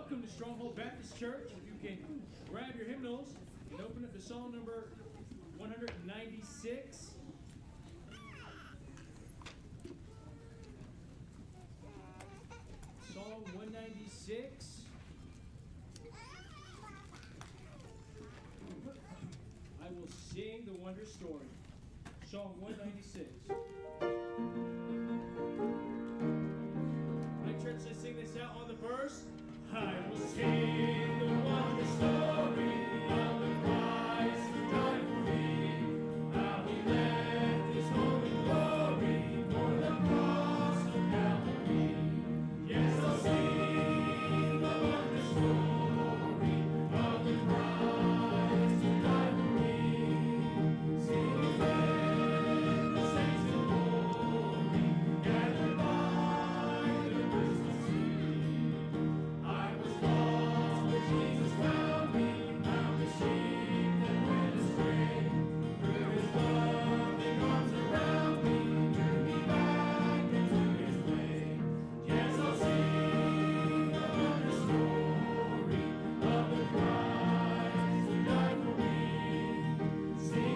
Welcome to Stronghold Baptist Church. If you can grab your hymnals and open up to Psalm number 196. Psalm 196. I will sing the wonder story. Psalm 196. My church, let's sing this out on the verse. I will sing the wonder story of the Christ who died for me. How he left his holy glory for the cross of Calvary. Yes, I'll sing the wonder story of the Christ who died for me. Sing again the saints in glory, gathered by the Christmas tree. I was lost, but Jesus found me, found the sheep that went astray. Through his loving arms around me, drew me back into his way. Yes, I'll sing the wonder story of the Christ who died for me. Sing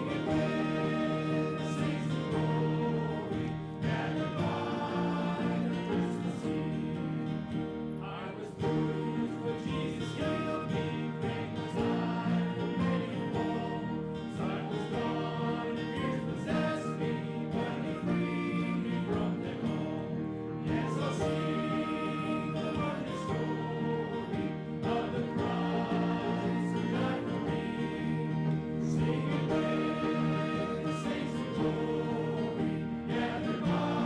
again the saints in glory, gathered by the Christmas Eve. I was bruised, but Jesus healed me. Pain was high, the many a fall. Sight was gone, and fears possessed me, but he freed me from them all. Yes, I'll sing the wonder story of the Christ who died for me. Sing again the saints in glory, gathered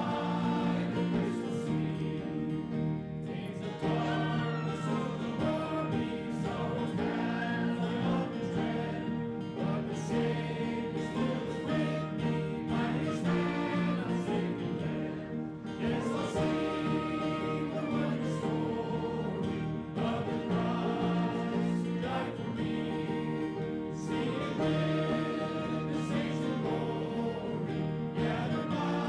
by the Christmas Eve. Days of darkness overwhelmed me, sorrow's path I often tread, but the Savior still is with me, by his hand I'm safely led. Yes, I'll sing the wonder story of the Christ who died for me. Sing again the saints in glory, gathered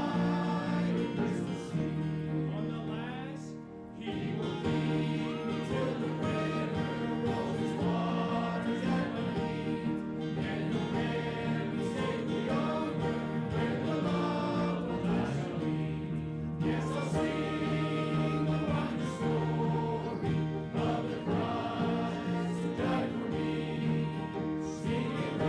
by the Christmas Eve. On the last, he will lead me till the river rolls his waters at my feet, and he'll bear me safely over where the love of God shall lead. Yes, I'll sing the wonder story of the Christ who died for me. Sing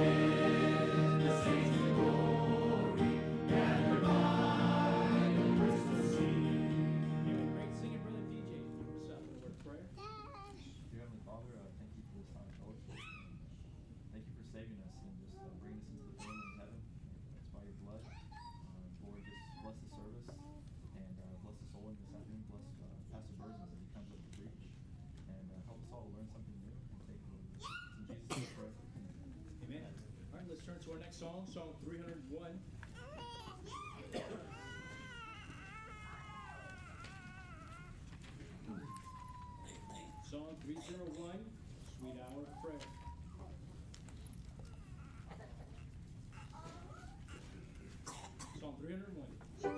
again the saints in glory, gathered by the Christmas Eve. Amen. Great singing, Brother DJ. Give us up in a word of prayer. Dear Heavenly Father, thank you for this time of fellowship. Thank you for saving us and just bringing us into the family of heaven. It's by your blood. Lord, just bless the service and bless the soul in this afternoon. Bless Pastor Burns as he comes up to preach. And help us all learn something new and take it with us. In Jesus' name, we pray. Amen. All right, let's turn to our next song, Song 301. Song 301, Sweet Hour of Prayer. Song 301.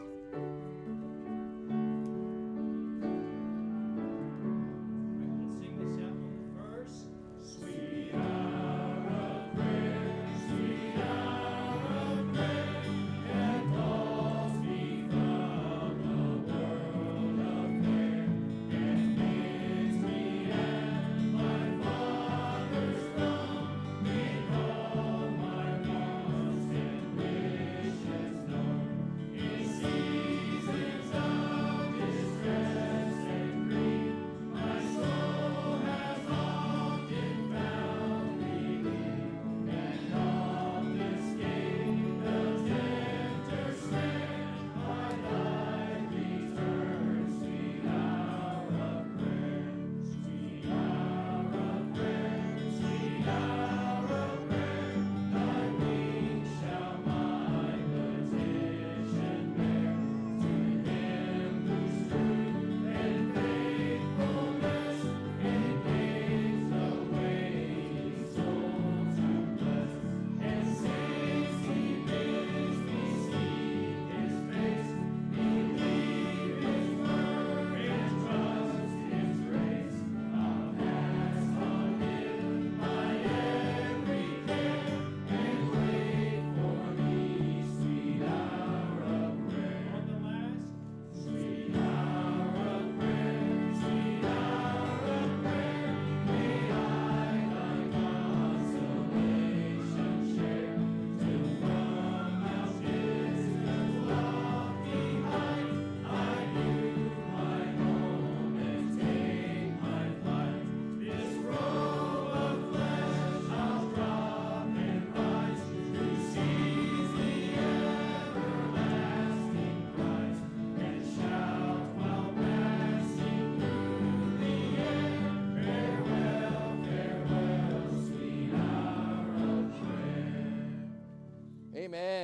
All right, let's sing this out on the verse. Sweet hour of prayer, sweet hour of prayer, that calls me from the world of care, and bids me at my Father's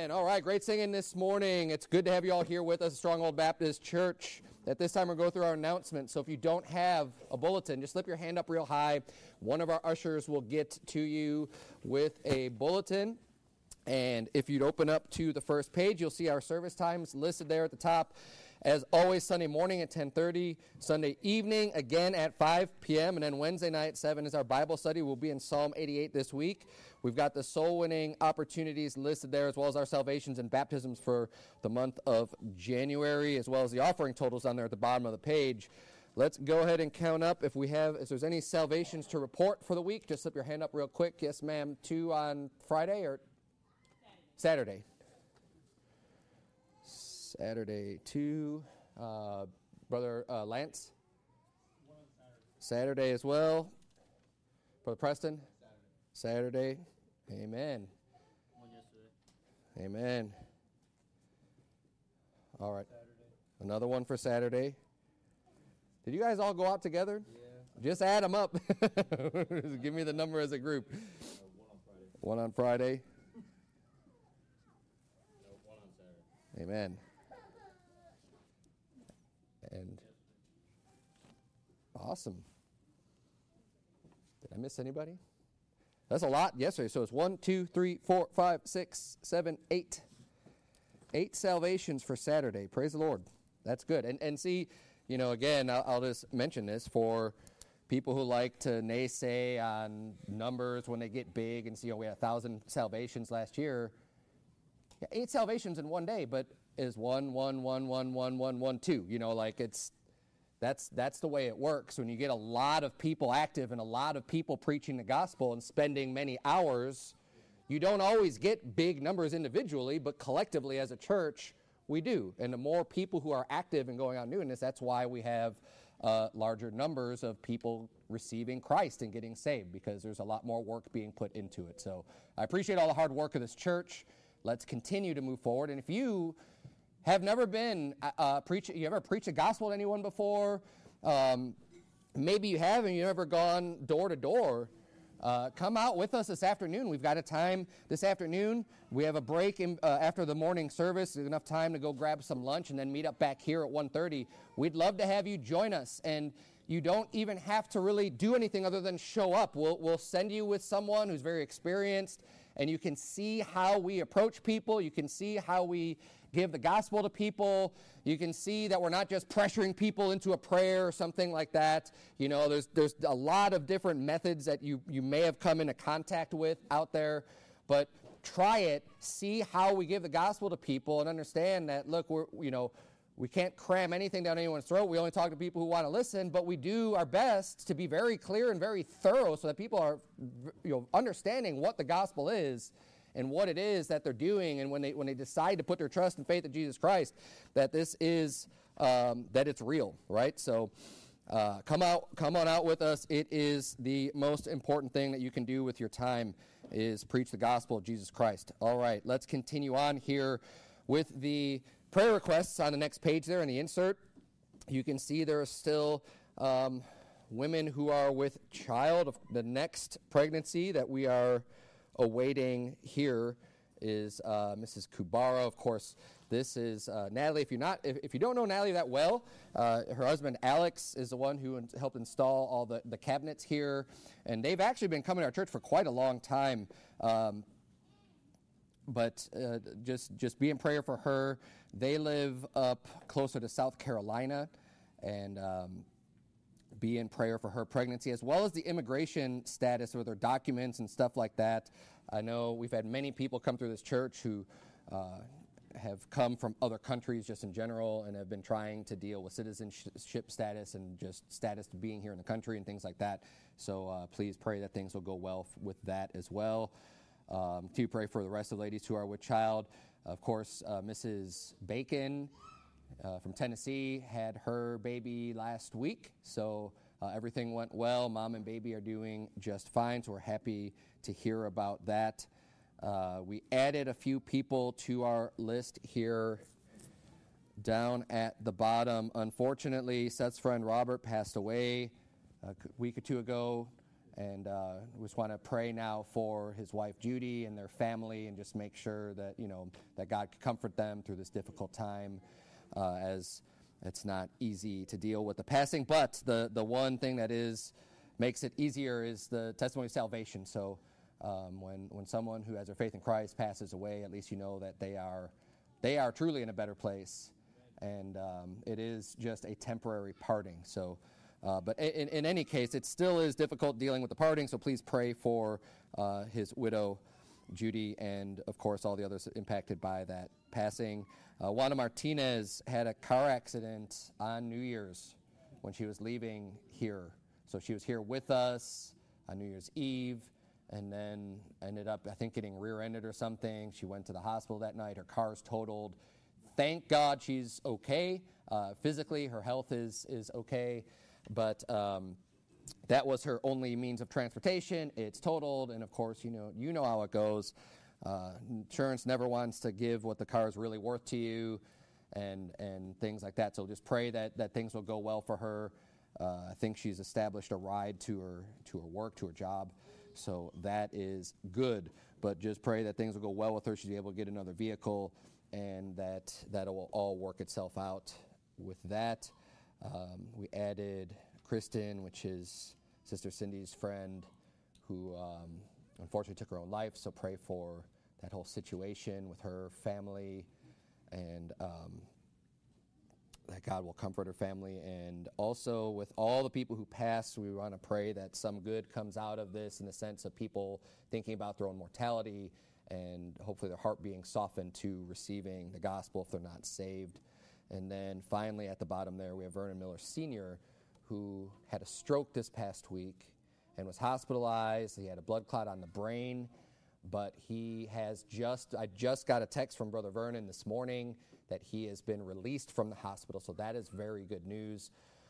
Amen. All right, great singing this morning. It's good to have you all here with us at Stronghold Baptist Church. At this time, we'll go through our announcements. So if you don't have a bulletin, just slip your hand up real high. One of our ushers will get to you with a bulletin. And if you'd open up to the first page, you'll see our service times listed there at the top. As always, Sunday morning at 10:30, Sunday evening again at 5 p.m., and then Wednesday night at 7 is our Bible study. We'll be in Psalm 88 this week. We've got the soul-winning opportunities listed there, as well as our salvations and baptisms for the month of January, as well as the offering totals on there at the bottom of the page. Let's go ahead and count up if there's any salvations to report for the week. Just slip your hand up real quick. Yes, ma'am. 2 on Friday or Saturday. Saturday 2. Brother Lance? Saturday as well. Brother Preston? Saturday. Amen. Amen. All right. Another one for Saturday. Did you guys all go out together? Yeah. Just add them up. Give me the number as a group. One on Friday. One on Saturday. Amen. And awesome. Did I miss anybody? That's a lot yesterday. So it's 1, 2, 3, 4, 5, 6, 7, 8. 8 salvations for Saturday. Praise the Lord. That's good. And see, again, I'll just mention this for people who like to naysay on numbers when they get big and see, we had 1,000 salvations last year. Yeah, 8 salvations in one day, but is 1, 1, 1, 1, 1, 1, 1, 2. That's the way it works. When you get a lot of people active and a lot of people preaching the gospel and spending many hours, you don't always get big numbers individually, but collectively as a church, we do. And the more people who are active and going out doing this, that's why we have larger numbers of people receiving Christ and getting saved, because there's a lot more work being put into it. So I appreciate all the hard work of this church. Let's continue to move forward. And if you have never been you ever preached the gospel to anyone before? Maybe you have and you've never gone door to door. Come out with us this afternoon. We've got a time this afternoon. We have a break after the morning service. There's enough time to go grab some lunch and then meet up back here at 1:30. We'd love to have you join us. And you don't even have to really do anything other than show up. We'll send you with someone who's very experienced, and you can see how we approach people. You can see how we give the gospel to people. You can see that we're not just pressuring people into a prayer or something like that. There's a lot of different methods that you may have come into contact with out there, but try it, see how we give the gospel to people, and understand that, look, we can't cram anything down anyone's throat. We only talk to people who want to listen, but we do our best to be very clear and very thorough so that people are understanding what the gospel is and what it is that they're doing, and when they decide to put their trust and faith in Jesus Christ, that this is that it's real, right? So come on out with us. It is the most important thing that you can do with your time is preach the gospel of Jesus Christ. All right, let's continue on here with the prayer requests on the next page there in the insert. You can see there are still women who are with child. Of the next pregnancy that we are awaiting here is Mrs. Kubara. Of course, this is Natalie. If you don't know Natalie that well, her husband Alex is the one who helped install all the cabinets here, and they've actually been coming to our church for quite a long time. But just be in prayer for her. They live up closer to South Carolina, and be in prayer for her pregnancy, as well as the immigration status with her documents and stuff like that. I know we've had many people come through this church who have come from other countries just in general and have been trying to deal with citizenship status and just status to being here in the country and things like that. So please pray that things will go well with that as well. To pray for the rest of the ladies who are with child. Of course, Mrs. Bacon from Tennessee had her baby last week, so everything went well. Mom and baby are doing just fine, so we're happy to hear about that. We added a few people to our list here down at the bottom. Unfortunately, Seth's friend Robert passed away a week or two ago, And we just want to pray now for his wife Judy and their family, and just make sure that that God could comfort them through this difficult time, as it's not easy to deal with the passing. But the one thing that makes it easier is the testimony of salvation. So when someone who has their faith in Christ passes away, at least you know that they are truly in a better place, and it is just a temporary parting. So. But in any case, it still is difficult dealing with the parting, so please pray for his widow, Judy, and, of course, all the others impacted by that passing. Wanda Martinez had a car accident on New Year's when she was leaving here. So she was here with us on New Year's Eve, and then ended up, I think, getting rear-ended or something. She went to the hospital that night. Her car's totaled. Thank God she's okay. Physically, her health is okay. But that was her only means of transportation. It's totaled, and of course, you know how it goes. Insurance never wants to give what the car is really worth to you, and things like that. So just pray that things will go well for her. I think she's established a ride to her work, to her job, so that is good. But just pray that things will go well with her. She'll be able to get another vehicle, and that will all work itself out with that. We added Kristen, which is Sister Cindy's friend, who unfortunately took her own life, so pray for that whole situation with her family, and that God will comfort her family. And also with all the people who passed, we want to pray that some good comes out of this, in the sense of people thinking about their own mortality, and hopefully their heart being softened to receiving the gospel if they're not saved. And then finally, at the bottom there, we have Vernon Miller Sr., who had a stroke this past week and was hospitalized. He had a blood clot on the brain, but I just got a text from Brother Vernon this morning that he has been released from the hospital, so that is very good news.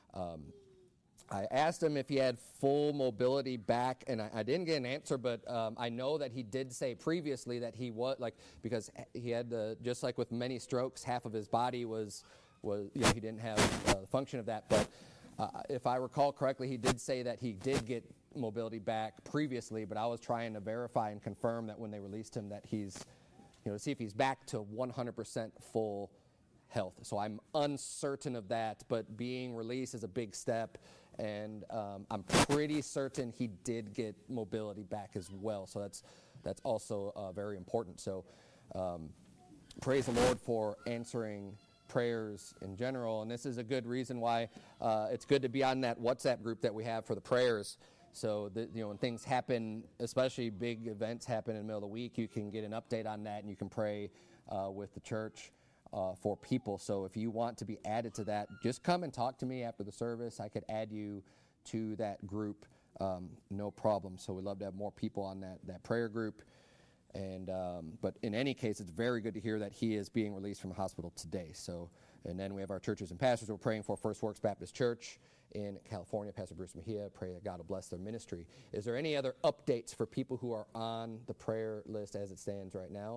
I asked him if he had full mobility back, and I didn't get an answer, but I know that he did say previously that he was, because he had just like with many strokes, half of his body was he didn't have the function of that. But if I recall correctly, he did say that he did get mobility back previously, but I was trying to verify and confirm that when they released him that he's, see if he's back to 100% full health. So I'm uncertain of that, but being released is a big step. And I'm pretty certain he did get mobility back as well. So that's also very important. So praise the Lord for answering prayers in general. And this is a good reason why it's good to be on that WhatsApp group that we have for the prayers. So that, when things happen, especially big events happen in the middle of the week, you can get an update on that, and you can pray with the church for people. So if you want to be added to that, just come and talk to me after the service. I could add you to that group, no problem. So we'd love to have more people on that prayer group. And but in any case, it's very good to hear that he is being released from the hospital today. So, and then we have our churches and pastors we're praying for. First Works Baptist Church in California, Pastor Bruce Mejia. Pray that God will bless their ministry. Is there any other updates for people who are on the prayer list as it stands right now?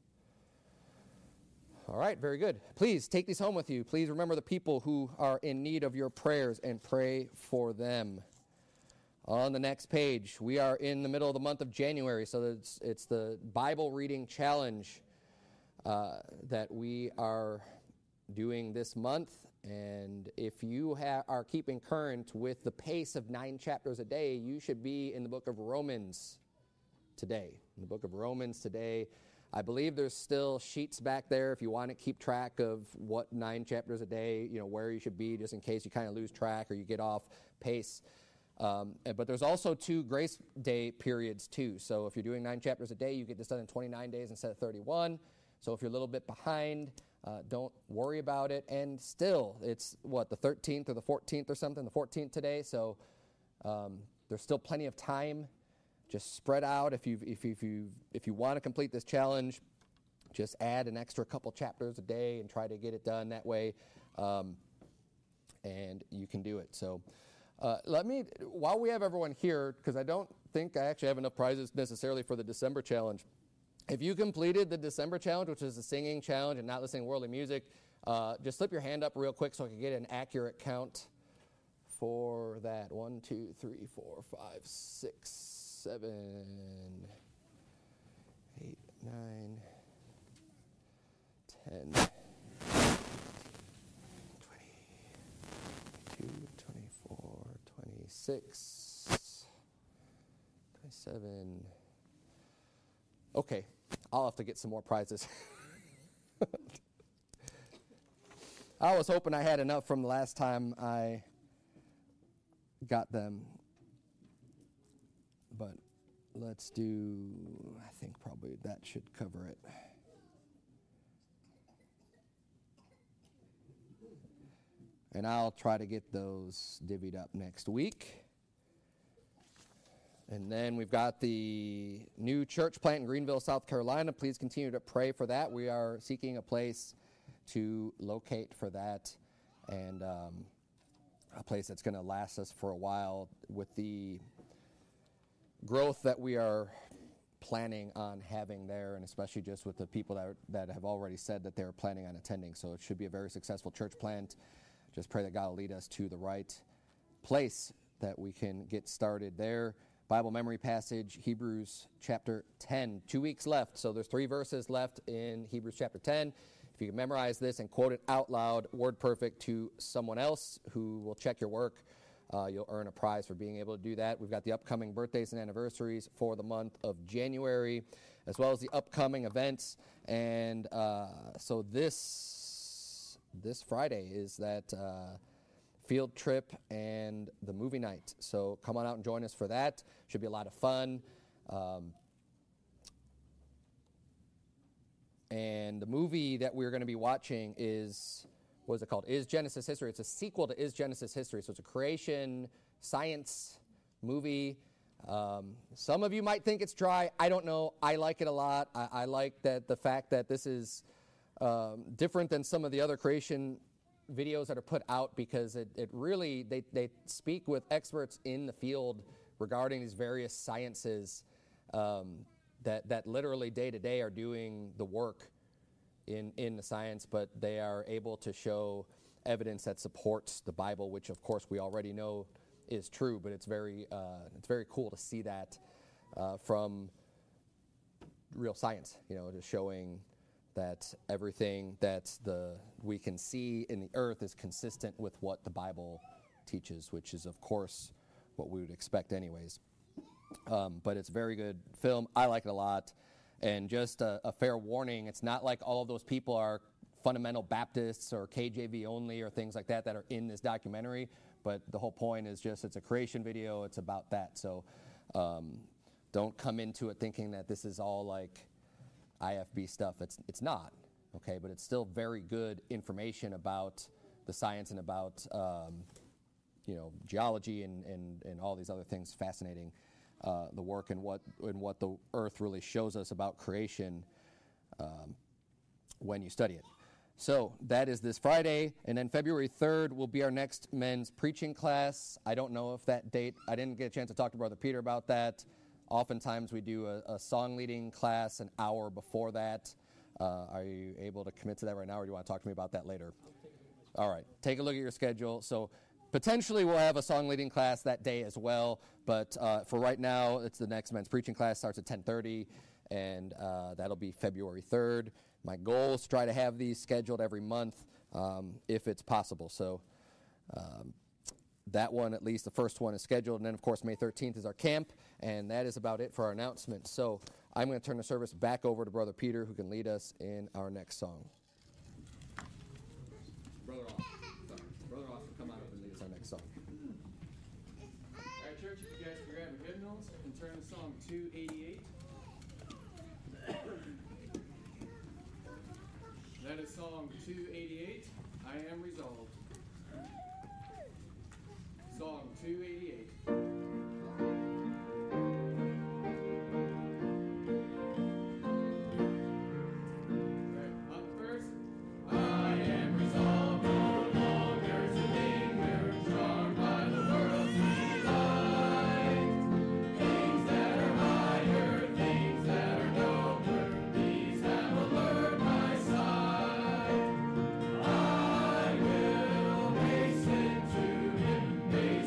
All right, very good. Please take these home with you. Please remember the people who are in need of your prayers and pray for them. On the next page, we are in the middle of the month of January, so it's the Bible reading challenge that we are doing this month. And if you are keeping current with the pace of 9 chapters a day, you should be in the book of Romans today. In the book of Romans today, I believe there's still sheets back there if you want to keep track of what 9 chapters a day, where you should be, just in case you kind of lose track or you get off pace. But there's also 2 grace day periods too. So if you're doing 9 chapters a day, you get this done in 29 days instead of 31. So if you're a little bit behind, don't worry about it. And still, it's the 13th or the 14th or something, the 14th today. So there's still plenty of time. Just spread out. If you want to complete this challenge, just add an extra couple chapters a day and try to get it done that way, and you can do it. So while we have everyone here, because I don't think I actually have enough prizes necessarily for the December challenge. If you completed the December challenge, which is the singing challenge and not listening to worldly music, just slip your hand up real quick so I can get an accurate count for that. 1, 2, 3, 4, 5, 6, 7, 8, 9, 10, 22, 24, 26, 27. Okay, I'll have to get some more prizes. I was hoping I had enough from the last time I got them. But let's do, I think probably that should cover it. And I'll try to get those divvied up next week. And then we've got the new church plant in Greenville, South Carolina. Please continue to pray for that. We are seeking a place to locate for that, and a place that's going to last us for a while with the growth that we are planning on having there, and especially just with the people that have already said that they're planning on attending. So it should be a very successful church plant. Just pray that God will lead us to the right place that we can get started there. Bible memory passage, Hebrews chapter 10. 2 weeks left, so there's 3 verses left in Hebrews chapter 10. If you can memorize this and quote it out loud, word perfect, to someone else who will check your work, you'll earn a prize for being able to do that. We've got the upcoming birthdays and anniversaries for the month of January, as well as the upcoming events. And so this Friday is that field trip and the movie night. So come on out and join us for that. Should be a lot of fun. And the movie that we're going to be watching is, what is it called? Is Genesis History. It's a sequel to Is Genesis History. So it's a creation science movie. Some of you might think it's dry. I don't know. I like it a lot. I like the fact that this is different than some of the other creation videos that are put out, because it really, they speak with experts in the field regarding these various sciences that literally day to day are doing the work in the science, but they are able to show evidence that supports the Bible, which of course we already know is true. But it's very cool to see that from real science. Just showing that everything that we can see in the earth is consistent with what the Bible teaches, which is of course what we would expect anyways. But it's a very good film. I like it a lot. And just a fair warning, it's not like all of those people are fundamental Baptists or KJV only or things like that are in this documentary. But the whole point is just it's a creation video. It's about that. So don't come into it thinking that this is all like IFB stuff. It's not, okay? But it's still very good information about the science and about geology and all these other things. Fascinating. The work and what the earth really shows us about creation when you study it. So that is this Friday, and then February 3rd will be our next men's preaching class. I don't know if that date, I didn't get a chance to talk to Brother Peter about that. Oftentimes we do a song leading class an hour before that. Are you able to commit to that right now, or do you want to talk to me about that later? All right, take a look at your schedule. So potentially we'll have a song leading class that day as well, but for right now, it's the next men's preaching class, starts at 10:30, and that'll be February 3rd. My goal is to try to have these scheduled every month if it's possible. So that one, at least the first one, is scheduled, and then of course May 13th is our camp, and that is about it for our announcements. So I'm going to turn the service back over to Brother Peter, who can lead us in our next song. Brother Austin, come on up and lead us our next song. All right, church, if you guys can grab your hymnals and turn to Psalm 288. That is Psalm 288, I Am Resolved. Psalm 288. May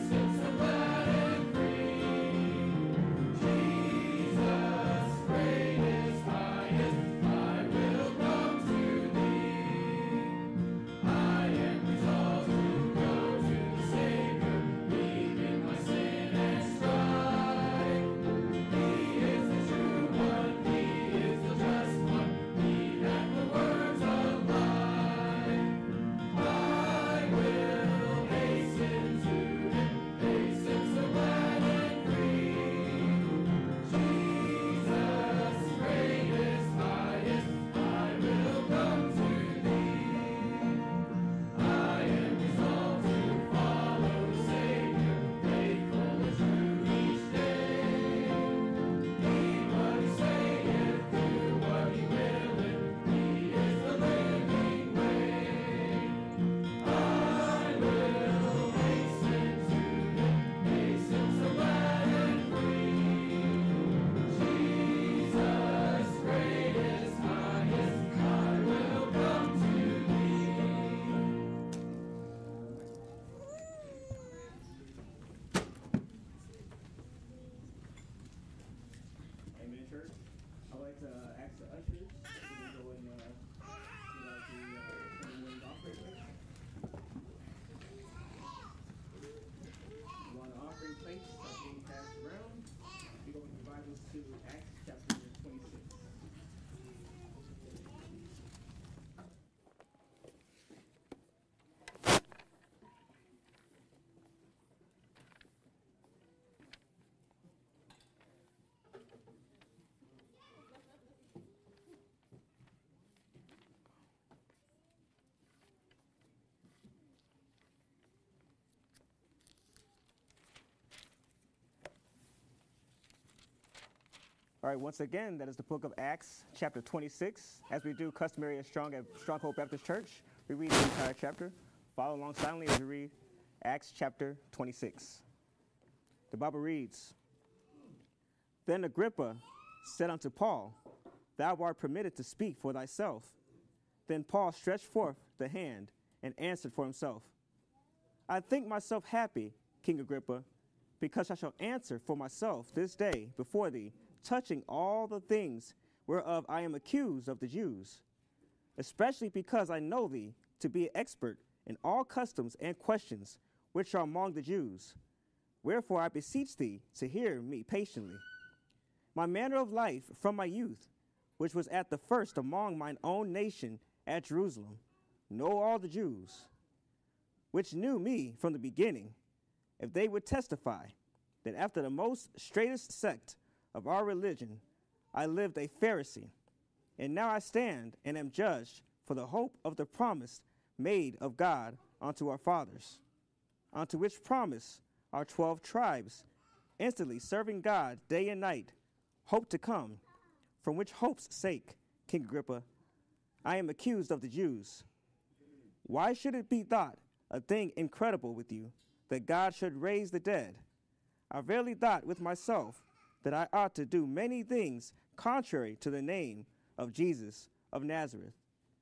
All right, once again, that is the book of Acts, chapter 26. As we do customary at Stronghold Baptist Church, we read the entire chapter. Follow along silently as we read Acts chapter 26. The Bible reads, Then Agrippa said unto Paul, Thou art permitted to speak for thyself. Then Paul stretched forth the hand and answered for himself. I think myself happy, King Agrippa, because I shall answer for myself this day before thee, touching all the things whereof I am accused of the Jews, especially because I know thee to be an expert in all customs and questions which are among the Jews. Wherefore I beseech thee to hear me patiently. My manner of life from my youth, which was at the first among mine own nation at Jerusalem, know all the Jews, which knew me from the beginning, if they would testify that after the most straightest sect of our religion, I lived a Pharisee, and now I stand and am judged for the hope of the promise made of God unto our fathers, unto which promise our 12 tribes, instantly serving God day and night, hope to come, from which hope's sake, King Agrippa, I am accused of the Jews. Why should it be thought a thing incredible with you, that God should raise the dead? I verily thought with myself that I ought to do many things contrary to the name of Jesus of Nazareth,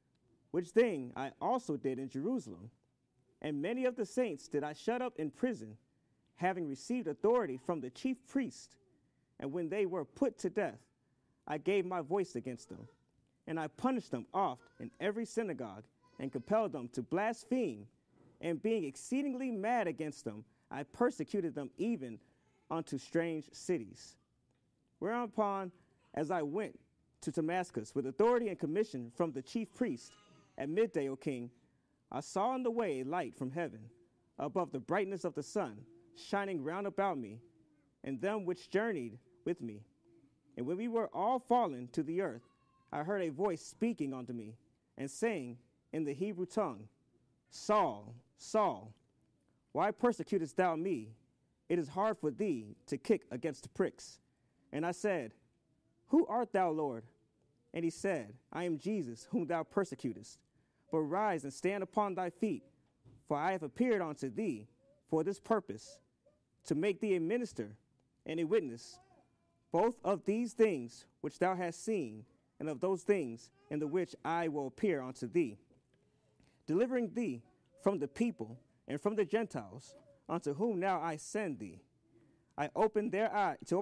which thing I also did in Jerusalem. And many of the saints did I shut up in prison, having received authority from the chief priest. And when they were put to death, I gave my voice against them. And I punished them oft in every synagogue, and compelled them to blaspheme. And being exceedingly mad against them, I persecuted them even unto strange cities. Whereupon, as I went to Damascus with authority and commission from the chief priest, at midday, O king, I saw on the way a light from heaven, above the brightness of the sun, shining round about me, and them which journeyed with me. And when we were all fallen to the earth, I heard a voice speaking unto me, and saying in the Hebrew tongue, Saul, Saul, why persecutest thou me? It is hard for thee to kick against the pricks. And I said, Who art thou, Lord? And he said, I am Jesus, whom thou persecutest. But rise and stand upon thy feet, for I have appeared unto thee for this purpose, to make thee a minister and a witness, both of these things which thou hast seen, and of those things in the which I will appear unto thee, delivering thee from the people and from the Gentiles, unto whom now I send thee. I open their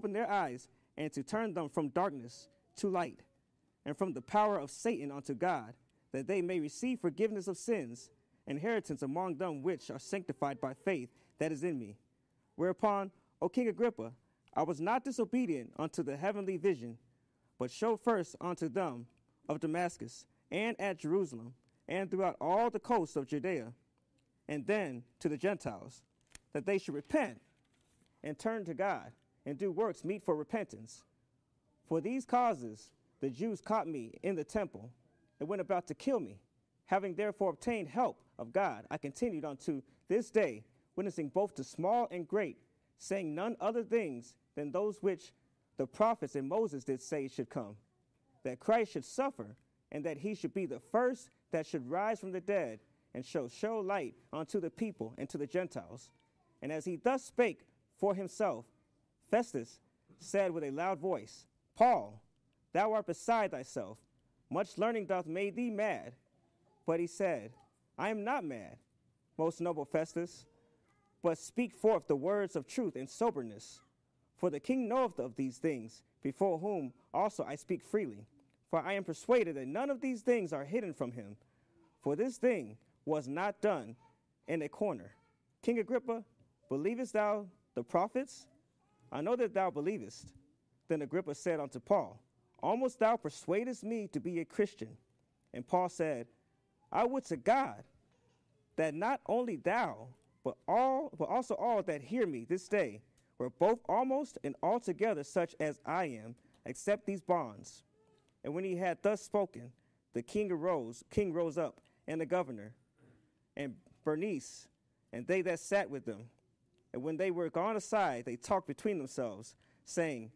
eyes, and to turn them from darkness to light, and from the power of Satan unto God, that they may receive forgiveness of sins, inheritance among them which are sanctified by faith that is in me. Whereupon, O King Agrippa, I was not disobedient unto the heavenly vision, but showed first unto them of Damascus, and at Jerusalem, and throughout all the coasts of Judea, and then to the Gentiles, that they should repent and turn to God, and do works meet for repentance. For these causes the Jews caught me in the temple, and went about to kill me. Having therefore obtained help of God, I continued unto this day, witnessing both to small and great, saying none other things than those which the prophets and Moses did say should come, that Christ should suffer, and that he should be the first that should rise from the dead, and show light unto the people and to the Gentiles. And as he thus spake for himself, Festus said with a loud voice, Paul, thou art beside thyself. Much learning doth make thee mad. But he said, I am not mad, most noble Festus, but speak forth the words of truth and soberness. For the king knoweth of these things, before whom also I speak freely. For I am persuaded that none of these things are hidden from him. For this thing was not done in a corner. King Agrippa, believest thou the prophets? I know that thou believest. Then Agrippa said unto Paul, Almost thou persuadest me to be a Christian. And Paul said, I would to God that not only thou, but also all that hear me this day were both almost and altogether such as I am, except these bonds. And when he had thus spoken, the king rose up, and the governor, and Bernice, and they that sat with them. And when they were gone aside, they talked between themselves, saying,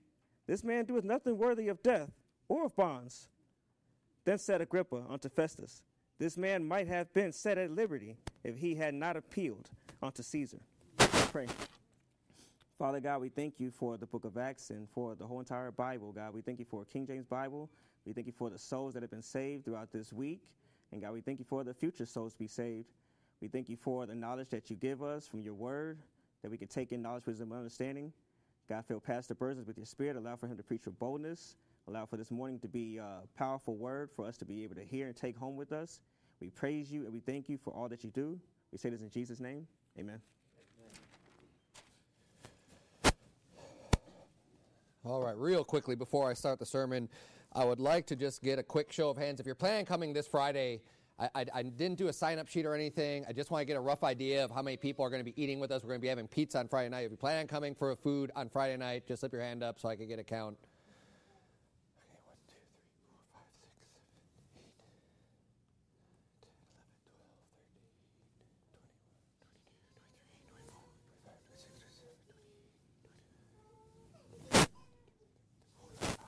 This man doeth nothing worthy of death or of bonds. Then said Agrippa unto Festus, This man might have been set at liberty if he had not appealed unto Caesar. Let's pray. Father God, we thank you for the book of Acts and for the whole entire Bible, God. We thank you for King James Bible. We thank you for the souls that have been saved throughout this week. And God, we thank you for the future souls to be saved. We thank you for the knowledge that you give us from your word, that we can take in knowledge, wisdom, and understanding. God, fill Pastor Burns with your spirit. Allow for him to preach with boldness. Allow for this morning to be a powerful word for us to be able to hear and take home with us. We praise you and we thank you for all that you do. We say this in Jesus' name. Amen. All right, real quickly before I start the sermon, I would like to just get a quick show of hands. If you're planning on coming this Friday, I didn't do a sign-up sheet or anything. I just want to get a rough idea of how many people are going to be eating with us. We're going to be having pizza on Friday night. If you plan on coming for food on Friday night, just slip your hand up so I can get a count. Okay, 1, 2, 3, 4, 5, 6, 7, 8, 10, 11, 12, 13, 14, 15, 16, 17, 18, 19, 20, 21, 22, 23, 24, 25, and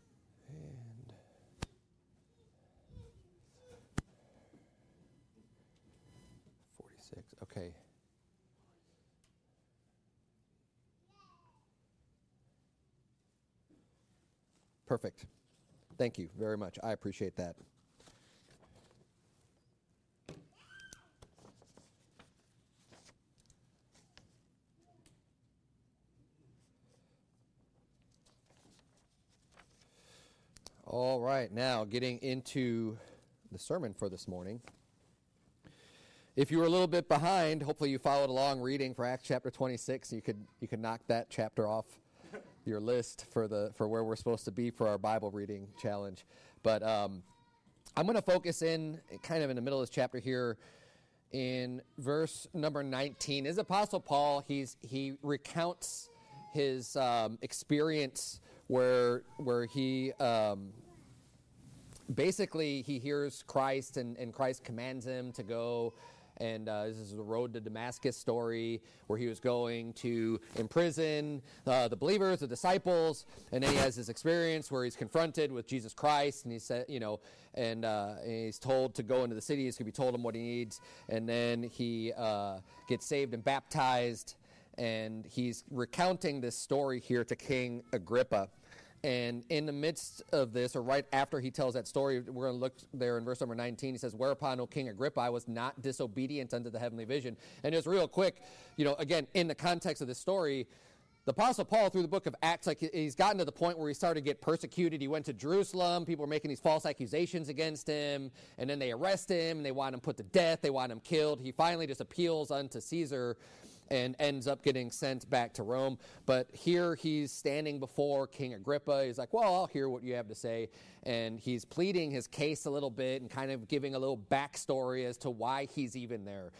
46. Okay. Perfect. Thank you very much. I appreciate that. All right, now getting into the sermon for this morning. If you were a little bit behind, hopefully you followed along reading for Acts chapter 26. You could knock that chapter off your list for where we're supposed to be for our Bible reading challenge. But I'm going to focus in kind of in the middle of this chapter here in verse number 19. As Apostle Paul, he recounts his experience where he basically he hears Christ and Christ commands him to go. And this is the road to Damascus story where he was going to imprison the believers, the disciples, and then he has this experience where he's confronted with Jesus Christ, and he said, and he's told to go into the city. He's going to be told him what he needs, and then he gets saved and baptized, and he's recounting this story here to King Agrippa. And in the midst of this, or right after he tells that story, we're going to look there in verse number 19. He says, Whereupon, O King Agrippa, I was not disobedient unto the heavenly vision. And just real quick, again, in the context of this story, the Apostle Paul, through the book of Acts, he's gotten to the point where he started to get persecuted. He went to Jerusalem. People were making these false accusations against him. And then they arrest him, and they want him put to death. They want him killed. He finally just appeals unto Caesar and ends up getting sent back to Rome. But here he's standing before King Agrippa. He's like, well, I'll hear what you have to say. And he's pleading his case a little bit and kind of giving a little backstory as to why he's even there.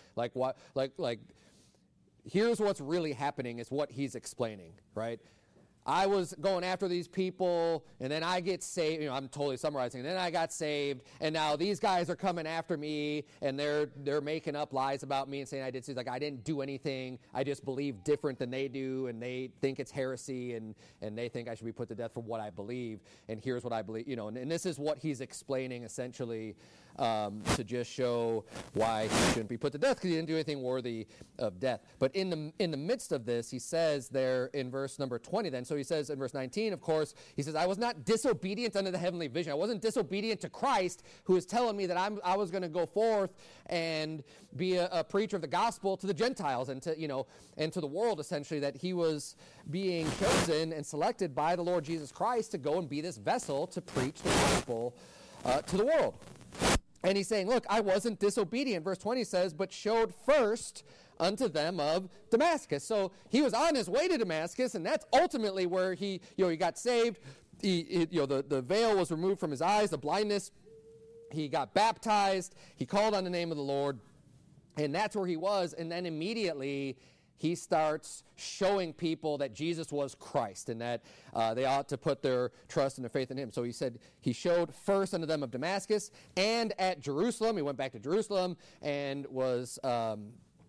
Here's what's really happening is what he's explaining, right? I was going after these people, and then I get saved. I'm totally summarizing. And then I got saved, and now these guys are coming after me, and they're making up lies about me and saying I did. So I didn't do anything. I just believe different than they do, and they think it's heresy, and they think I should be put to death for what I believe. And here's what I believe. And this is what he's explaining essentially to just show why he shouldn't be put to death because he didn't do anything worthy of death. But in the midst of this, he says there in verse number 20 then, so he says in verse 19, of course, he says, I was not disobedient unto the heavenly vision. I wasn't disobedient to Christ who is telling me that I was going to go forth and be a preacher of the gospel to the Gentiles and to the world essentially, that he was being chosen and selected by the Lord Jesus Christ to go and be this vessel to preach the gospel to the world. And he's saying, look, I wasn't disobedient. Verse 20 says, but showed first unto them of Damascus. So he was on his way to Damascus, and that's ultimately where he got saved. The veil was removed from his eyes, the blindness. He got baptized. He called on the name of the Lord, and that's where he was. And then immediately he starts showing people that Jesus was Christ and that they ought to put their trust and their faith in him. So he said he showed first unto them of Damascus and at Jerusalem. He went back to Jerusalem and was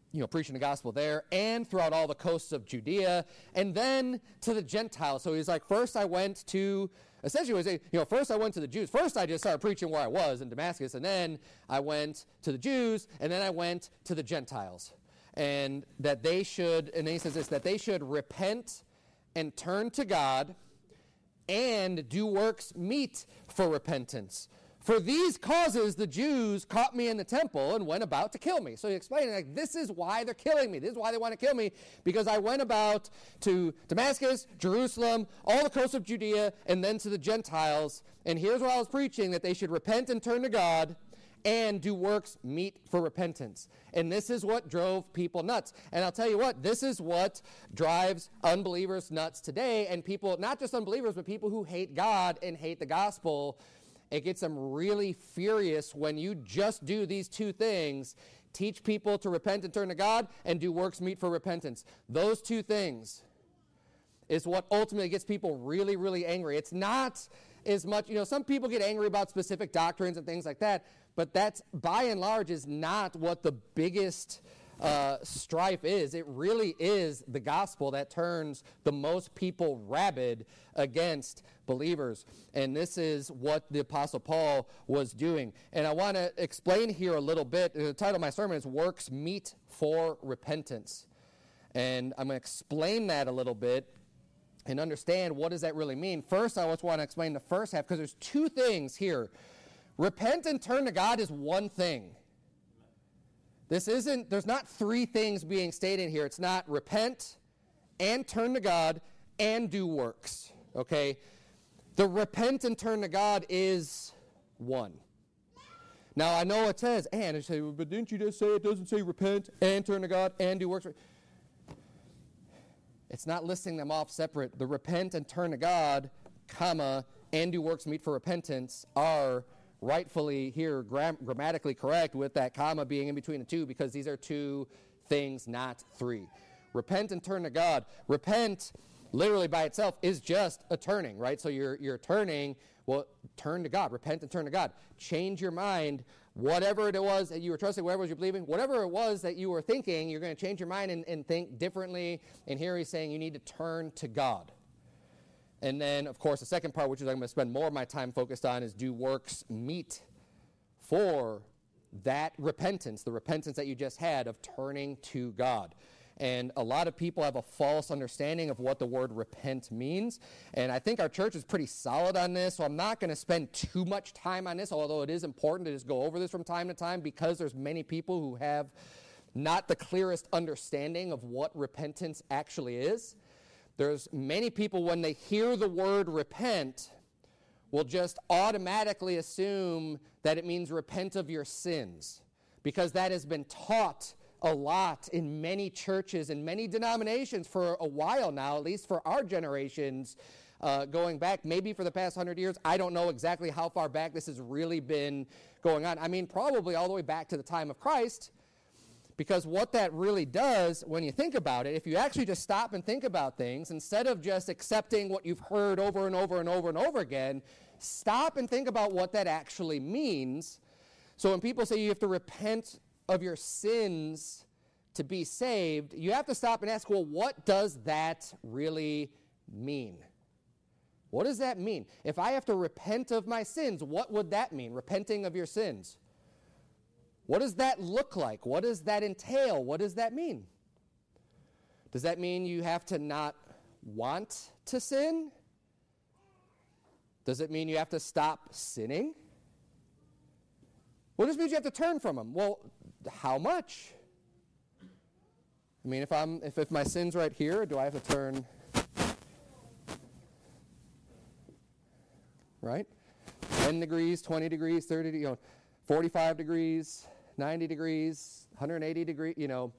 preaching the gospel there and throughout all the coasts of Judea, and then to the Gentiles. So he's like, first I went to, essentially, first I went to the Jews. First I just started preaching where I was in Damascus, and then I went to the Jews, and then I went to the Gentiles. And that they should, and then he says this, that they should repent and turn to God and do works meet for repentance. For these causes the Jews caught me in the temple and went about to kill me. So he explained, like, this is why they're killing me. This is why they want to kill me, because I went about to Damascus, Jerusalem, all the coasts of Judea, and then to the Gentiles. And here's what I was preaching, that they should repent and turn to God and do works meet for repentance. And this is what drove people nuts. And I'll tell you what, this is what drives unbelievers nuts today. And people, not just unbelievers, but people who hate God and hate the gospel. It gets them really furious when you just do these two things: teach people to repent and turn to God, and do works meet for repentance. Those two things is what ultimately gets people really, really angry. It's not as much, some people get angry about specific doctrines and things like that, but that's, by and large, is not what the biggest strife is. It really is the gospel that turns the most people rabid against believers. And this is what the Apostle Paul was doing. And I want to explain here a little bit. The title of my sermon is Works Meet for Repentance. And I'm going to explain that a little bit and understand what does that really mean. First, I just want to explain the first half, because there's two things here. Repent and turn to God is one thing. There's not three things being stated here. It's not repent and turn to God and do works, okay? The repent and turn to God is one. Now, I know it says, and I say, but didn't you just say it doesn't say repent and turn to God and do works? It's not listing them off separate. The repent and turn to God, comma, and do works meet for repentance are rightfully here grammatically correct, with that comma being in between the two, because these are two things, not three. Repent and turn to God. Repent, literally by itself, is just a turning, right? So you're turning. Well, turn to God. Repent and turn to God. Change your mind. Whatever it was that you were trusting, whatever it was you're believing, whatever it was that you were thinking, you're going to change your mind and think differently. And here he's saying you need to turn to God. And then, of course, the second part, which is I'm going to spend more of my time focused on, is do works meet for that repentance, the repentance that you just had of turning to God. And a lot of people have a false understanding of what the word repent means. And I think our church is pretty solid on this, so I'm not going to spend too much time on this, although it is important to just go over this from time to time, because there's many people who have not the clearest understanding of what repentance actually is. There's many people, when they hear the word repent, will just automatically assume that it means repent of your sins, because that has been taught a lot in many churches and many denominations for a while now, at least for our generations, going back maybe for the past 100 years. I don't know exactly how far back this has really been going on. I mean, probably all the way back to the time of Christ. Because what that really does, when you think about it, if you actually just stop and think about things, instead of just accepting what you've heard over and over and over and over again, stop and think about what that actually means. So when people say you have to repent of your sins to be saved, you have to stop and ask, well, what does that really mean? What does that mean? If I have to repent of my sins, what would that mean, repenting of your sins? What does that look like? What does that entail? What does that mean? Does that mean you have to not want to sin? Does it mean you have to stop sinning? What does it mean you have to turn from them? Well, how much? I mean, if my sin's right here, do I have to turn? Right? 10 degrees, 20 degrees, 30, 45 degrees, 90 degrees, 180 degrees,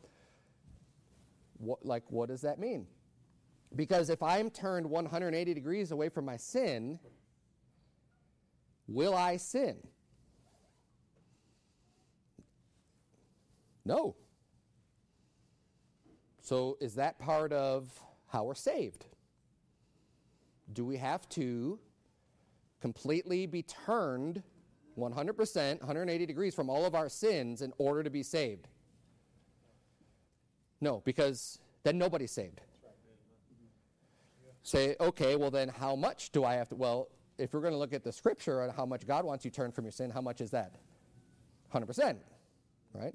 what does that mean? Because if I'm turned 180 degrees away from my sin, will I sin? No. So is that part of how we're saved? Do we have to completely be turned 100%, 180 degrees from all of our sins in order to be saved? No, because then nobody's saved. Say, okay, well then how much do I have to? Well, if we're going to look at the scripture on how much God wants you to turn from your sin, how much is that? 100%, right?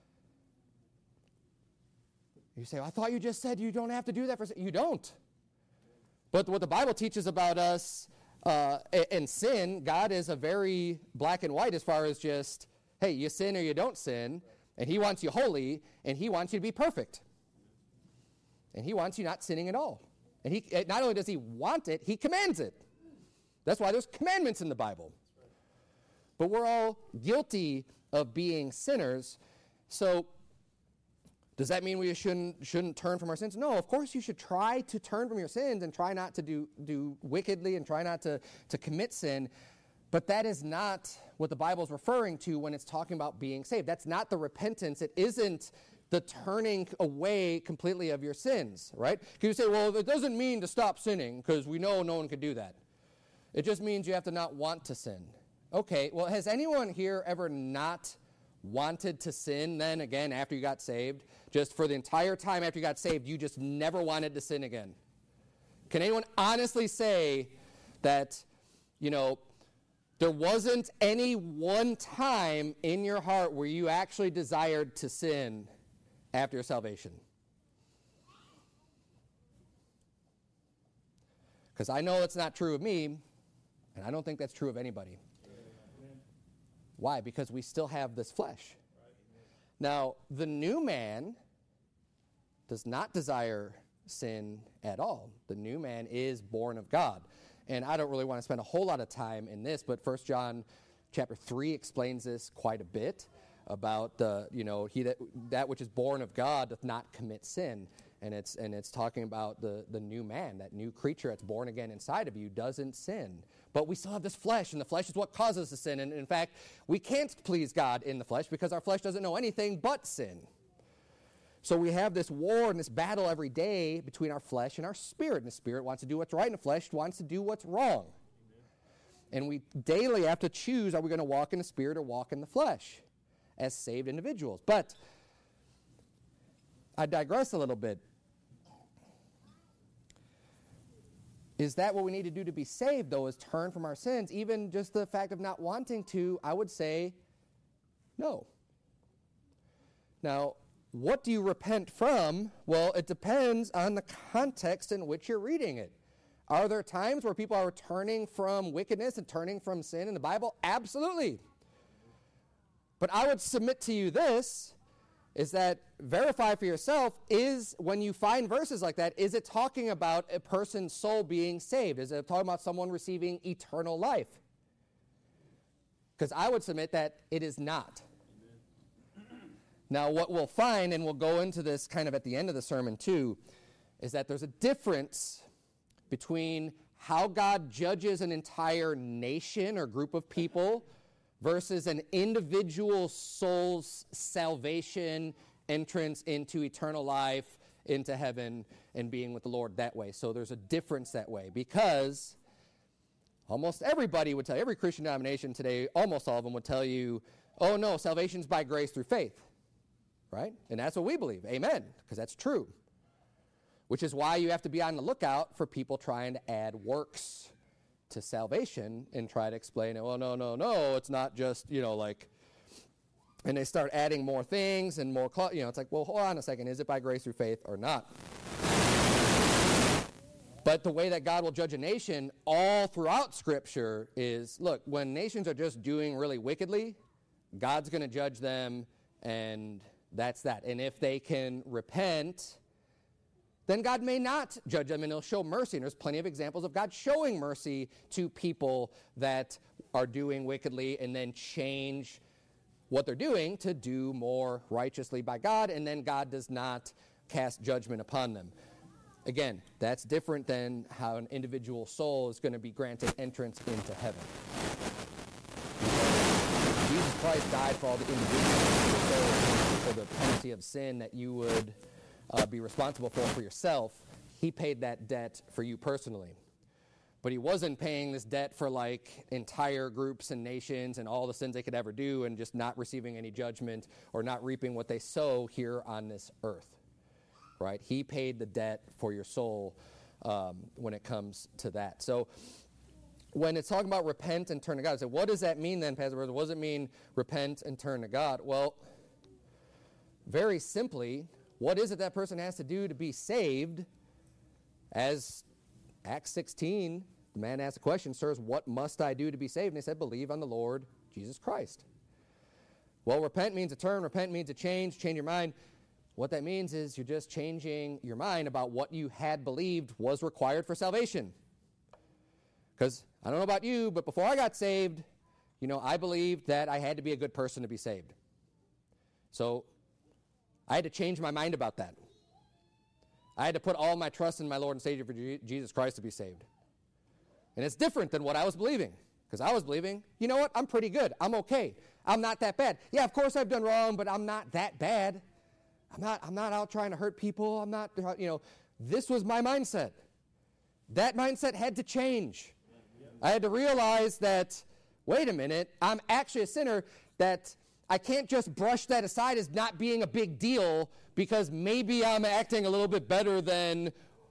You say, well, I thought you just said you don't have to do that for sin. You don't. But what the Bible teaches about us and sin, God is a very black and white as far as just, hey, you sin or you don't sin, and he wants you holy, and he wants you to be perfect. And he wants you not sinning at all. And he not only does he want it, he commands it. That's why there's commandments in the Bible. But we're all guilty of being sinners. So does that mean we shouldn't turn from our sins? No, of course you should try to turn from your sins and try not to do wickedly and try not to commit sin. But that is not what the Bible is referring to when it's talking about being saved. That's not the repentance. It isn't the turning away completely of your sins, right? Because you say, well, it doesn't mean to stop sinning, because we know no one could do that. It just means you have to not want to sin. Okay, well, has anyone here ever not wanted to sin then again after you got saved? Just for the entire time after you got saved, you just never wanted to sin again? Can anyone honestly say that, there wasn't any one time in your heart where you actually desired to sin after your salvation? Because I know that's not true of me, and I don't think that's true of anybody. Why? Because we still have this flesh. Now, the new man does not desire sin at all. The new man is born of God. And I don't really want to spend a whole lot of time in this, but 1 John chapter 3 explains this quite a bit about that which is born of God doth not commit sin. And it's talking about the new man, that new creature that's born again inside of you doesn't sin. But we still have this flesh, and the flesh is what causes us to sin. And in fact, we can't please God in the flesh because our flesh doesn't know anything but sin. So we have this war and this battle every day between our flesh and our spirit. And the spirit wants to do what's right, and the flesh wants to do what's wrong. And we daily have to choose, are we going to walk in the spirit or walk in the flesh as saved individuals? But I digress a little bit. Is that what we need to do to be saved, though, is turn from our sins? Even just the fact of not wanting to, I would say no. Now, what do you repent from? Well, it depends on the context in which you're reading it. Are there times where people are turning from wickedness and turning from sin in the Bible? Absolutely. But I would submit to you this, is that verify for yourself, is when you find verses like that, is it talking about a person's soul being saved? Is it talking about someone receiving eternal life? Because I would submit that it is not. Now, what we'll find, and we'll go into this kind of at the end of the sermon too, is that there's a difference between how God judges an entire nation or group of people versus an individual soul's salvation, entrance into eternal life, into heaven, and being with the Lord that way. So there's a difference that way, because almost everybody would tell you, every Christian denomination today, almost all of them would tell you, oh no, salvation's by grace through faith. Right? And that's what we believe. Amen. Because that's true. Which is why you have to be on the lookout for people trying to add works to salvation and try to explain it. Well, no, it's not just, and they start adding more things and more, it's like, well, hold on a second. Is it by grace through faith or not? But the way that God will judge a nation all throughout Scripture is, look, when nations are just doing really wickedly, God's going to judge them, and that's that. And if they can repent, then God may not judge them, and he'll show mercy. And there's plenty of examples of God showing mercy to people that are doing wickedly and then change what they're doing to do more righteously by God, and then God does not cast judgment upon them. Again, that's different than how an individual soul is going to be granted entrance into heaven. Jesus Christ died for all the individuals, for the penalty of sin that you would be responsible for yourself. He paid that debt for you personally. But he wasn't paying this debt for entire groups and nations and all the sins they could ever do and just not receiving any judgment or not reaping what they sow here on this earth. right? He paid the debt for your soul when it comes to that. So when it's talking about repent and turn to God, I say, what does that mean then, Pastor Brother? What does it mean, repent and turn to God? Well, very simply, what is it that person has to do to be saved? As Acts 16, the man asked the question, sirs, what must I do to be saved? And they said, believe on the Lord Jesus Christ. Well, repent means to turn. Repent means to change your mind. What that means is you're just changing your mind about what you had believed was required for salvation. Because I don't know about you, but before I got saved, I believed that I had to be a good person to be saved. So I had to change my mind about that. I had to put all my trust in my Lord and Savior for Jesus Christ to be saved. And it's different than what I was believing. Because I was believing, you know what, I'm pretty good. I'm okay. I'm not that bad. Yeah, of course I've done wrong, but I'm not that bad. I'm not out trying to hurt people. I'm not, this was my mindset. That mindset had to change. I had to realize that, wait a minute, I'm actually a sinner, that I can't just brush that aside as not being a big deal because maybe I'm acting a little bit better than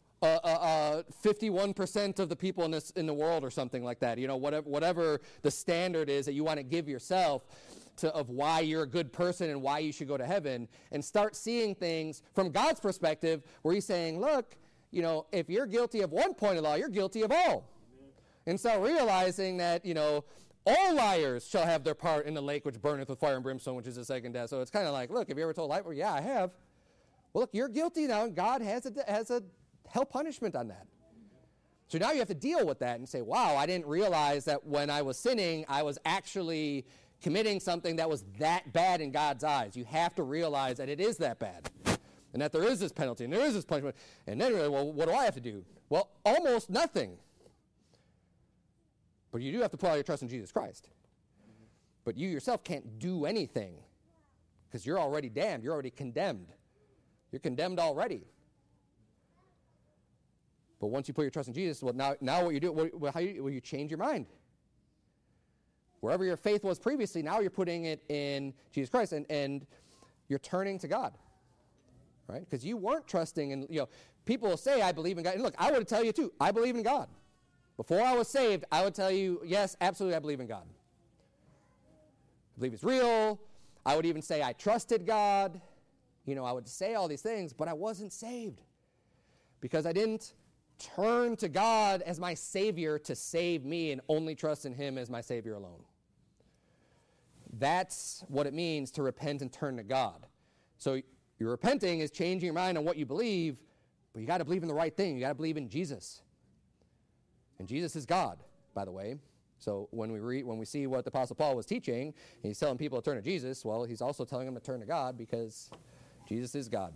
51% of the people in the world or something like that. Whatever the standard is that you want to give yourself of why you're a good person and why you should go to heaven, and start seeing things from God's perspective where he's saying, look, if you're guilty of one point of law, you're guilty of all. And start realizing that, all liars shall have their part in the lake which burneth with fire and brimstone, which is the second death. So it's kind of like, look, have you ever told a lie? Well, yeah, I have. Well, look, you're guilty now, and God has a hell punishment on that. So now you have to deal with that and say, wow, I didn't realize that when I was sinning, I was actually committing something that was that bad in God's eyes. You have to realize that it is that bad, and that there is this penalty, and there is this punishment. And then, well, what do I have to do? Well, almost nothing. But you do have to put all your trust in Jesus Christ. But you yourself can't do anything because you're already damned. You're already condemned. You're condemned already. But once you put your trust in Jesus, well, now what you do, you change your mind. Wherever your faith was previously, now you're putting it in Jesus Christ, and you're turning to God, right? Because you weren't trusting in, people will say, I believe in God. And look, I would tell you too, I believe in God. Before I was saved, I would tell you, yes, absolutely, I believe in God. I believe he's real. I would even say I trusted God. I would say all these things, but I wasn't saved because I didn't turn to God as my Savior to save me and only trust in him as my Savior alone. That's what it means to repent and turn to God. So your repenting is changing your mind on what you believe, but you got to believe in the right thing. You got to believe in Jesus. And Jesus is God, by the way. So when we see what the Apostle Paul was teaching, he's telling people to turn to Jesus, well, he's also telling them to turn to God because Jesus is God.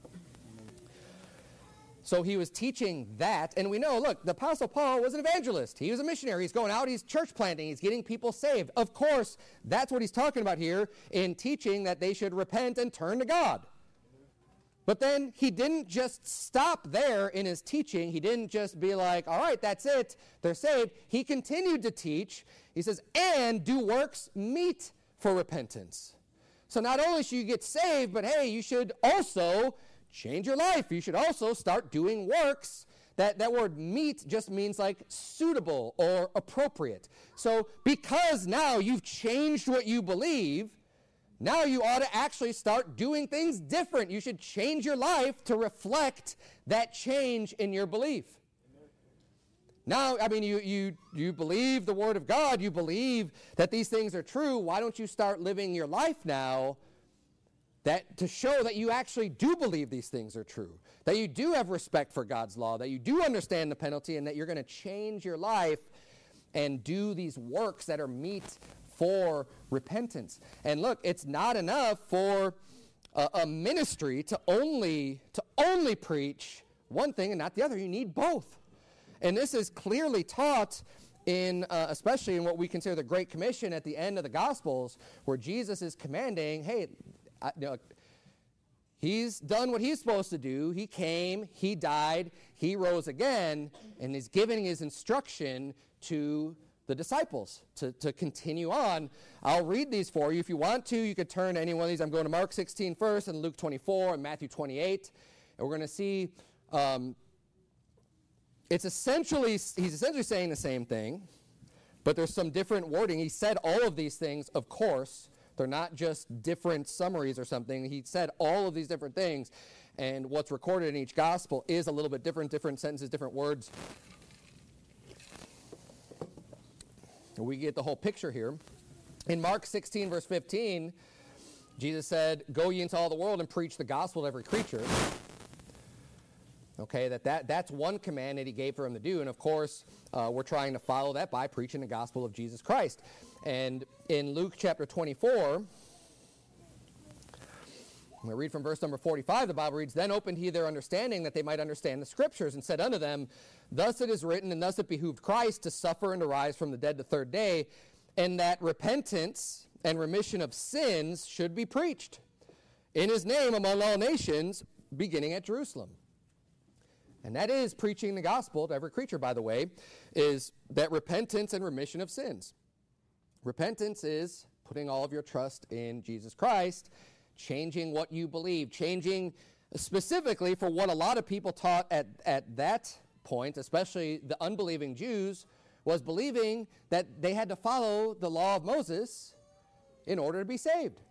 So he was teaching that, and we know, look, the Apostle Paul was an evangelist. He was a missionary. He's going out, he's church planting, he's getting people saved. Of course, that's what he's talking about here in teaching that they should repent and turn to God. But then he didn't just stop there in his teaching. He didn't just be like, all right, that's it, they're saved. He continued to teach. He says, and do works meet for repentance. So not only should you get saved, but hey, you should also change your life. You should also start doing works. That word meet just means like suitable or appropriate. So because now you've changed what you believe, now you ought to actually start doing things different. You should change your life to reflect that change in your belief. Now, you believe the Word of God. You believe that these things are true. Why don't you start living your life now to show that you actually do believe these things are true, that you do have respect for God's law, that you do understand the penalty, and that you're going to change your life and do these works that are meet for repentance. And look, it's not enough for a ministry to only preach one thing and not the other. You need both. And this is clearly taught in, especially in what we consider the Great Commission at the end of the Gospels, where Jesus is commanding, hey, he's done what he's supposed to do. He came, he died, he rose again, and is giving his instruction to the disciples to continue on. I'll read these for you. If you want to, you could turn to any one of these. I'm going to Mark 16 first, and Luke 24, and Matthew 28. And we're going to see he's essentially saying the same thing, but there's some different wording. He said all of these things, of course. They're not just different summaries or something. He said all of these different things, and what's recorded in each gospel is a little bit different sentences, different words. And we get the whole picture here. In Mark 16, verse 15, Jesus said, "Go ye into all the world and preach the gospel to every creature." Okay, that's one command that he gave for him to do. And of course, we're trying to follow that by preaching the gospel of Jesus Christ. And in Luke chapter 24, I'm going to read from verse number 45. The Bible reads, "Then opened he their understanding, that they might understand the scriptures, and said unto them, Thus it is written, and thus it behooved Christ to suffer and to rise from the dead the third day, and that repentance and remission of sins should be preached in his name among all nations, beginning at Jerusalem." And that is preaching the gospel to every creature, by the way, is that repentance and remission of sins. Repentance is putting all of your trust in Jesus Christ, changing what you believe, changing specifically for what a lot of people taught at that point, especially the unbelieving Jews, was believing that they had to follow the law of Moses in order to be saved.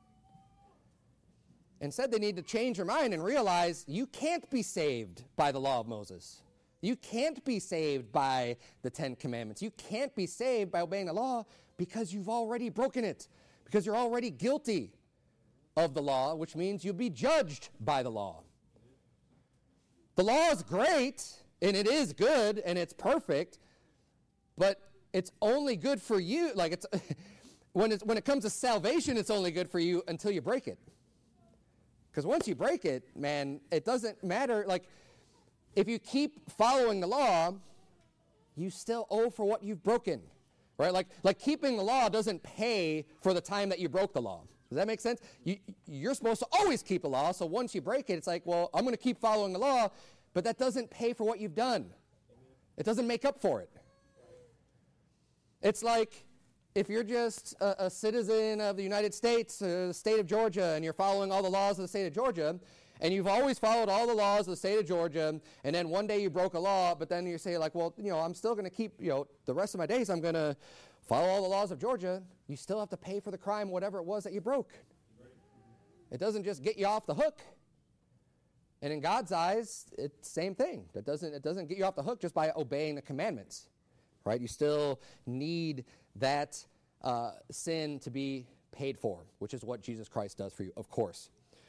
Instead, they need to change their mind and realize you can't be saved by the law of Moses. You can't be saved by the Ten Commandments. You can't be saved by obeying the law because you've already broken it, because you're already guilty of the law, which means you'll be judged by the law. The law is great, and it is good, and it's perfect, but it's only good for you. Like it's when it comes to salvation, it's only good for you until you break it. Because once you break it, man, it doesn't matter. Like, if you keep following the law, you still owe for what you've broken, right? Like keeping the law doesn't pay for the time that you broke the law. Does that make sense? You're supposed to always keep the law, so once you break it, it's like, well, I'm going to keep following the law, but that doesn't pay for what you've done. It doesn't make up for it. It's like if you're just a citizen of the United States, the state of Georgia, and you're following all the laws of the state of Georgia, and you've always followed all the laws of the state of Georgia, and then one day you broke a law, but then you say, like, well, I'm still going to keep, the rest of my days I'm going to follow all the laws of Georgia. You still have to pay for the crime, whatever it was that you broke. It doesn't just get you off the hook. And in God's eyes, it's the same thing. It doesn't get you off the hook just by obeying the commandments, right? You still need that sin to be paid for, which is what Jesus Christ does for you, of course.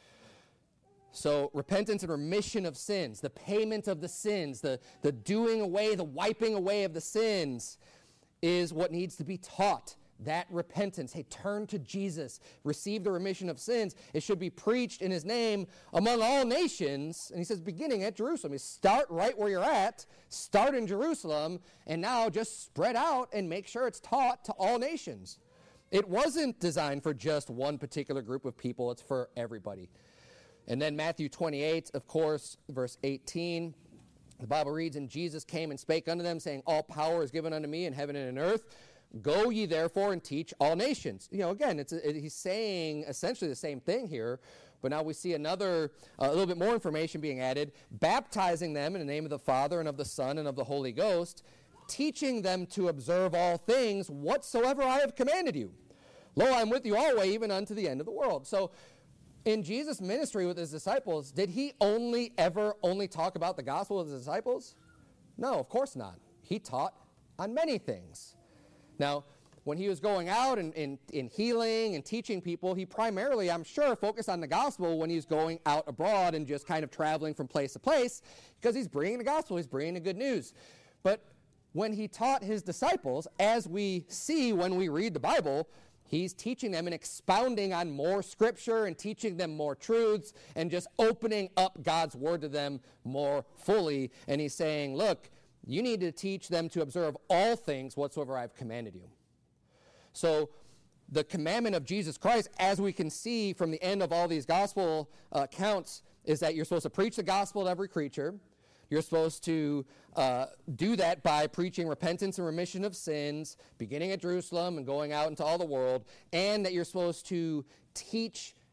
So repentance and remission of sins, the payment of the sins, the doing away, the wiping away of the sins is what needs to be taught. That repentance, hey, turn to Jesus, receive the remission of sins. It should be preached in his name among all nations. And he says, beginning at Jerusalem. You start right where you're at, start in Jerusalem, and now just spread out and make sure it's taught to all nations. It wasn't designed for just one particular group of people. It's for everybody. And then Matthew 28, of course, verse 18, the Bible reads, "And Jesus came and spake unto them, saying, All power is given unto me in heaven and in earth. Go ye therefore and teach all nations." Again, he's saying essentially the same thing here, but now we see a little bit more information being added, baptizing them in the name of the Father and of the Son and of the Holy Ghost, teaching them to observe all things whatsoever I have commanded you. Lo, I am with you always, even unto the end of the world. So in Jesus' ministry with his disciples, did he only talk about the gospel with his disciples? No, of course not. He taught on many things. Now, when he was going out and healing and teaching people, he primarily, I'm sure, focused on the gospel when he was going out abroad and just kind of traveling from place to place, because he's bringing the gospel, he's bringing the good news. But when he taught his disciples, as we see when we read the Bible, he's teaching them and expounding on more scripture and teaching them more truths and just opening up God's word to them more fully. And he's saying, look, you need to teach them to observe all things whatsoever I've commanded you. So the commandment of Jesus Christ, as we can see from the end of all these gospel accounts, is that you're supposed to preach the gospel to every creature. You're supposed to do that by preaching repentance and remission of sins, beginning at Jerusalem and going out into all the world, and that you're supposed to teach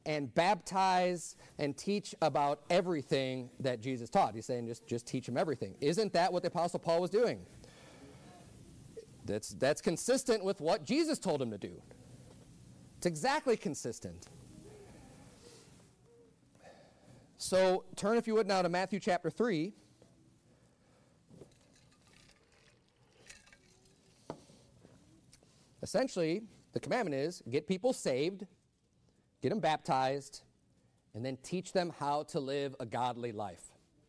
and baptize and teach about everything that Jesus taught. He's saying just teach them everything. Isn't that what the Apostle Paul was doing? That's consistent with what Jesus told him to do. It's exactly consistent. So turn, if you would, now to Matthew chapter 3. Essentially, the commandment is get people saved, get them baptized, and then teach them how to live a godly life.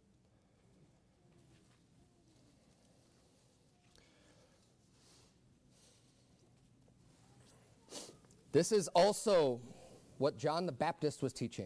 This is also what John the Baptist was teaching.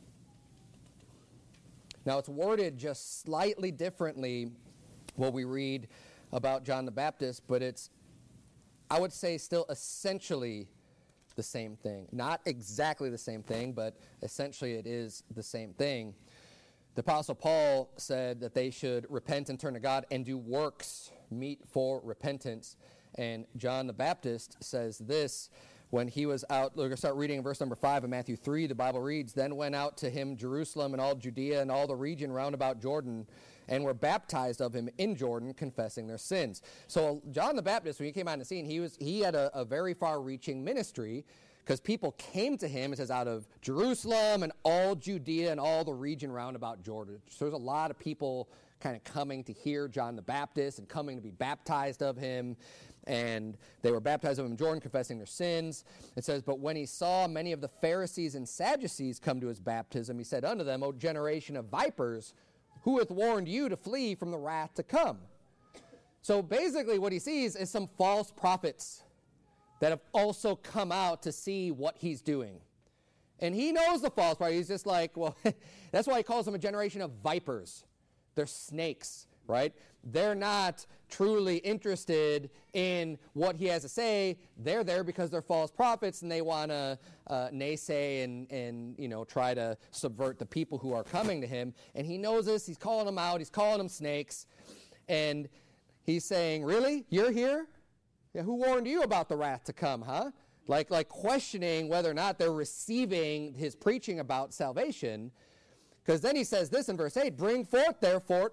Now, it's worded just slightly differently what we read about John the Baptist, but it's, I would say, still essentially the same thing. Not exactly the same thing, but essentially it is the same thing. The Apostle Paul said that they should repent and turn to God and do works meet for repentance. And John the Baptist says this when he was out. We're going to start reading in verse number 5 of Matthew 3. The Bible reads, "Then went out to him Jerusalem and all Judea and all the region round about Jordan, and were baptized of him in Jordan, confessing their sins." So John the Baptist, when he came on the scene, he had a very far-reaching ministry, because people came to him, it says, out of Jerusalem and all Judea and all the region round about Jordan. So there's a lot of people kind of coming to hear John the Baptist and coming to be baptized of him. And they were baptized of him in Jordan, confessing their sins. It says, "But when he saw many of the Pharisees and Sadducees come to his baptism, he said unto them, O generation of vipers, who hath warned you to flee from the wrath to come?" So basically what he sees is some false prophets that have also come out to see what he's doing. And he knows the false prophet. He's just like, well, that's why he calls them a generation of vipers. They're snakes, right? They're not truly interested in what he has to say. They're there because they're false prophets, and they want to naysay and try to subvert the people who are coming to him. And he knows this. He's calling them out. He's calling them snakes. And he's saying, really? You're here? Yeah, who warned you about the wrath to come, huh? Like questioning whether or not they're receiving his preaching about salvation. Because then he says this in verse 8, bring forth therefore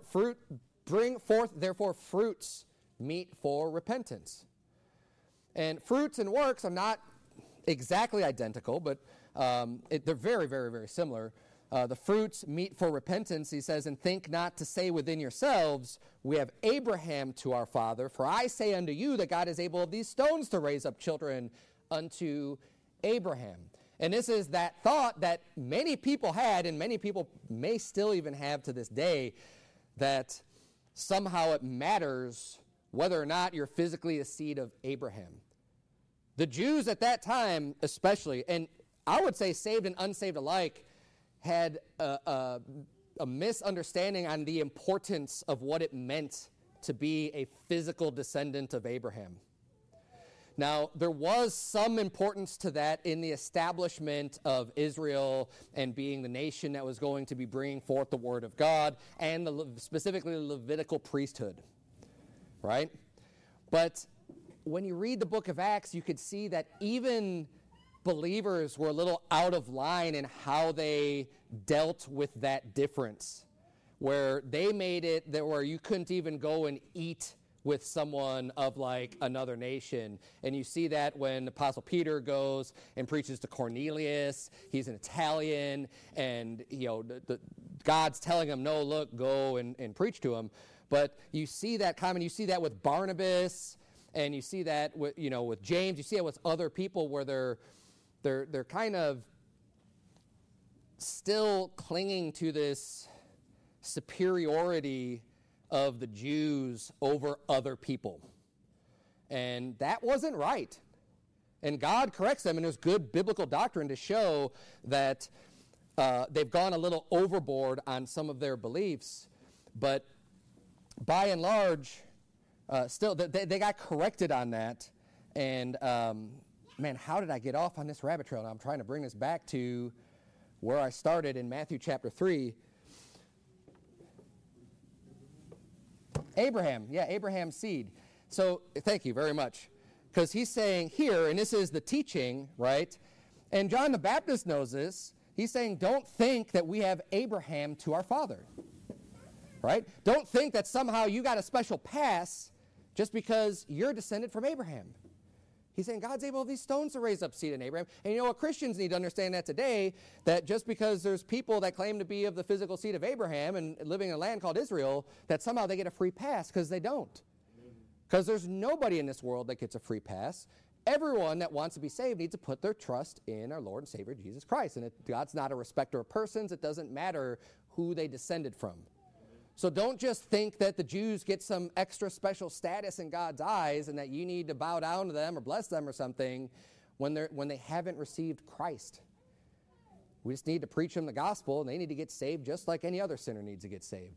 fruits meet for repentance. And fruits and works are not exactly identical, but they're very, very, very similar. The fruits meet for repentance, he says, and think not to say within yourselves, we have Abraham to our father, for I say unto you that God is able of these stones to raise up children unto Abraham. And this is that thought that many people had, and many people may still even have to this day, that somehow it matters whether or not you're physically a seed of Abraham. The Jews at that time especially, and I would say saved and unsaved alike, had a misunderstanding on the importance of what it meant to be a physical descendant of Abraham. Now, there was some importance to that in the establishment of Israel and being the nation that was going to be bringing forth the word of God, and specifically the Levitical priesthood, right? But when you read the book of Acts, you could see that even believers were a little out of line in how they dealt with that difference, where they made it that where you couldn't even go and eat with someone of like another nation. And you see that when Apostle Peter goes and preaches to Cornelius. He's an Italian, and God's telling him, no, look, go and preach to him. But you see that comment, you see that with Barnabas, and you see that with with James, you see it with other people where they're kind of still clinging to this superiority of the Jews over other people. And that wasn't right. And God corrects them, and there's good biblical doctrine to show that they've gone a little overboard on some of their beliefs. But by and large, still, they got corrected on that. And, man, how did I get off on this rabbit trail? Now I'm trying to bring this back to where I started in Matthew chapter 3. Abraham's seed. So thank you very much. Because he's saying here, and this is the teaching, right? And John the Baptist knows this, He's saying, don't think that we have Abraham to our father, right? Don't think that somehow you got a special pass just because you're descended from Abraham. He's saying God's able of these stones to raise up seed in Abraham. And you know what? Christians need to understand that today, that just because there's people that claim to be of the physical seed of Abraham and living in a land called Israel, that somehow they get a free pass, because they don't. Because there's nobody in this world that gets a free pass. Everyone that wants to be saved needs to put their trust in our Lord and Savior Jesus Christ. And God's not a respecter of persons. It doesn't matter who they descended from. So don't just think that the Jews get some extra special status in God's eyes and that you need to bow down to them or bless them or something when they haven't received Christ. We just need to preach them the gospel, and they need to get saved just like any other sinner needs to get saved.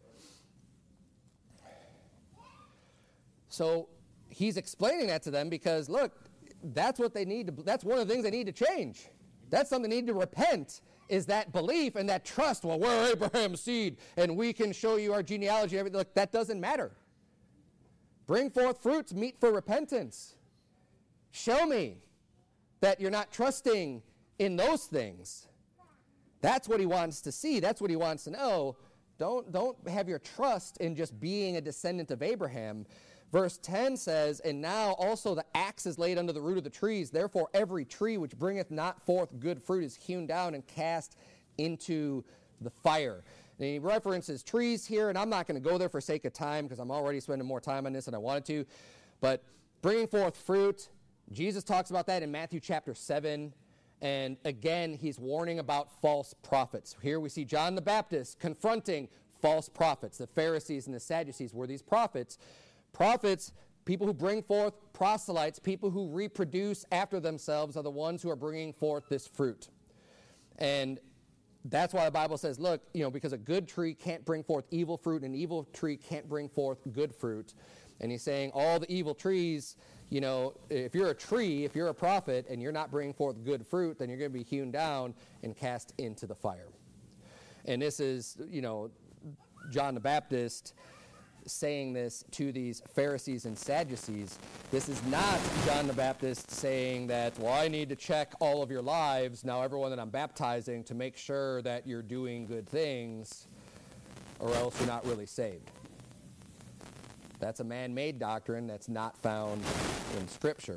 So he's explaining that to them because, look, that's what they need to, that's one of the things they need to change. That's something they need to repent, is that belief and that trust. Well, we're Abraham's seed, and we can show you our genealogy and everything. Look, that doesn't matter. Bring forth fruits meet for repentance. Show me that you're not trusting in those things. That's what he wants to see. That's what he wants to know. Don't have your trust in just being a descendant of Abraham. Verse 10 says, and now also the axe is laid under the root of the trees. Therefore every tree which bringeth not forth good fruit is hewn down and cast into the fire. And he references trees here, and I'm not going to go there for sake of time because I'm already spending more time on this than I wanted to. But bringing forth fruit, Jesus talks about that in Matthew chapter 7. And again, he's warning about false prophets. Here we see John the Baptist confronting false prophets. The Pharisees and the Sadducees were these prophets. Prophets, people who bring forth, proselytes, people who reproduce after themselves, are the ones who are bringing forth this fruit. And that's why the Bible says, look, because a good tree can't bring forth evil fruit, and an evil tree can't bring forth good fruit. And he's saying all the evil trees, if you're a tree, if you're a prophet, and you're not bringing forth good fruit, then you're going to be hewn down and cast into the fire. And this is, John the Baptist saying this to these Pharisees and Sadducees. This is not John the Baptist saying that, well, I need to check all of your lives, now everyone that I'm baptizing, to make sure that you're doing good things, or else you're not really saved. That's a man-made doctrine that's not found in Scripture.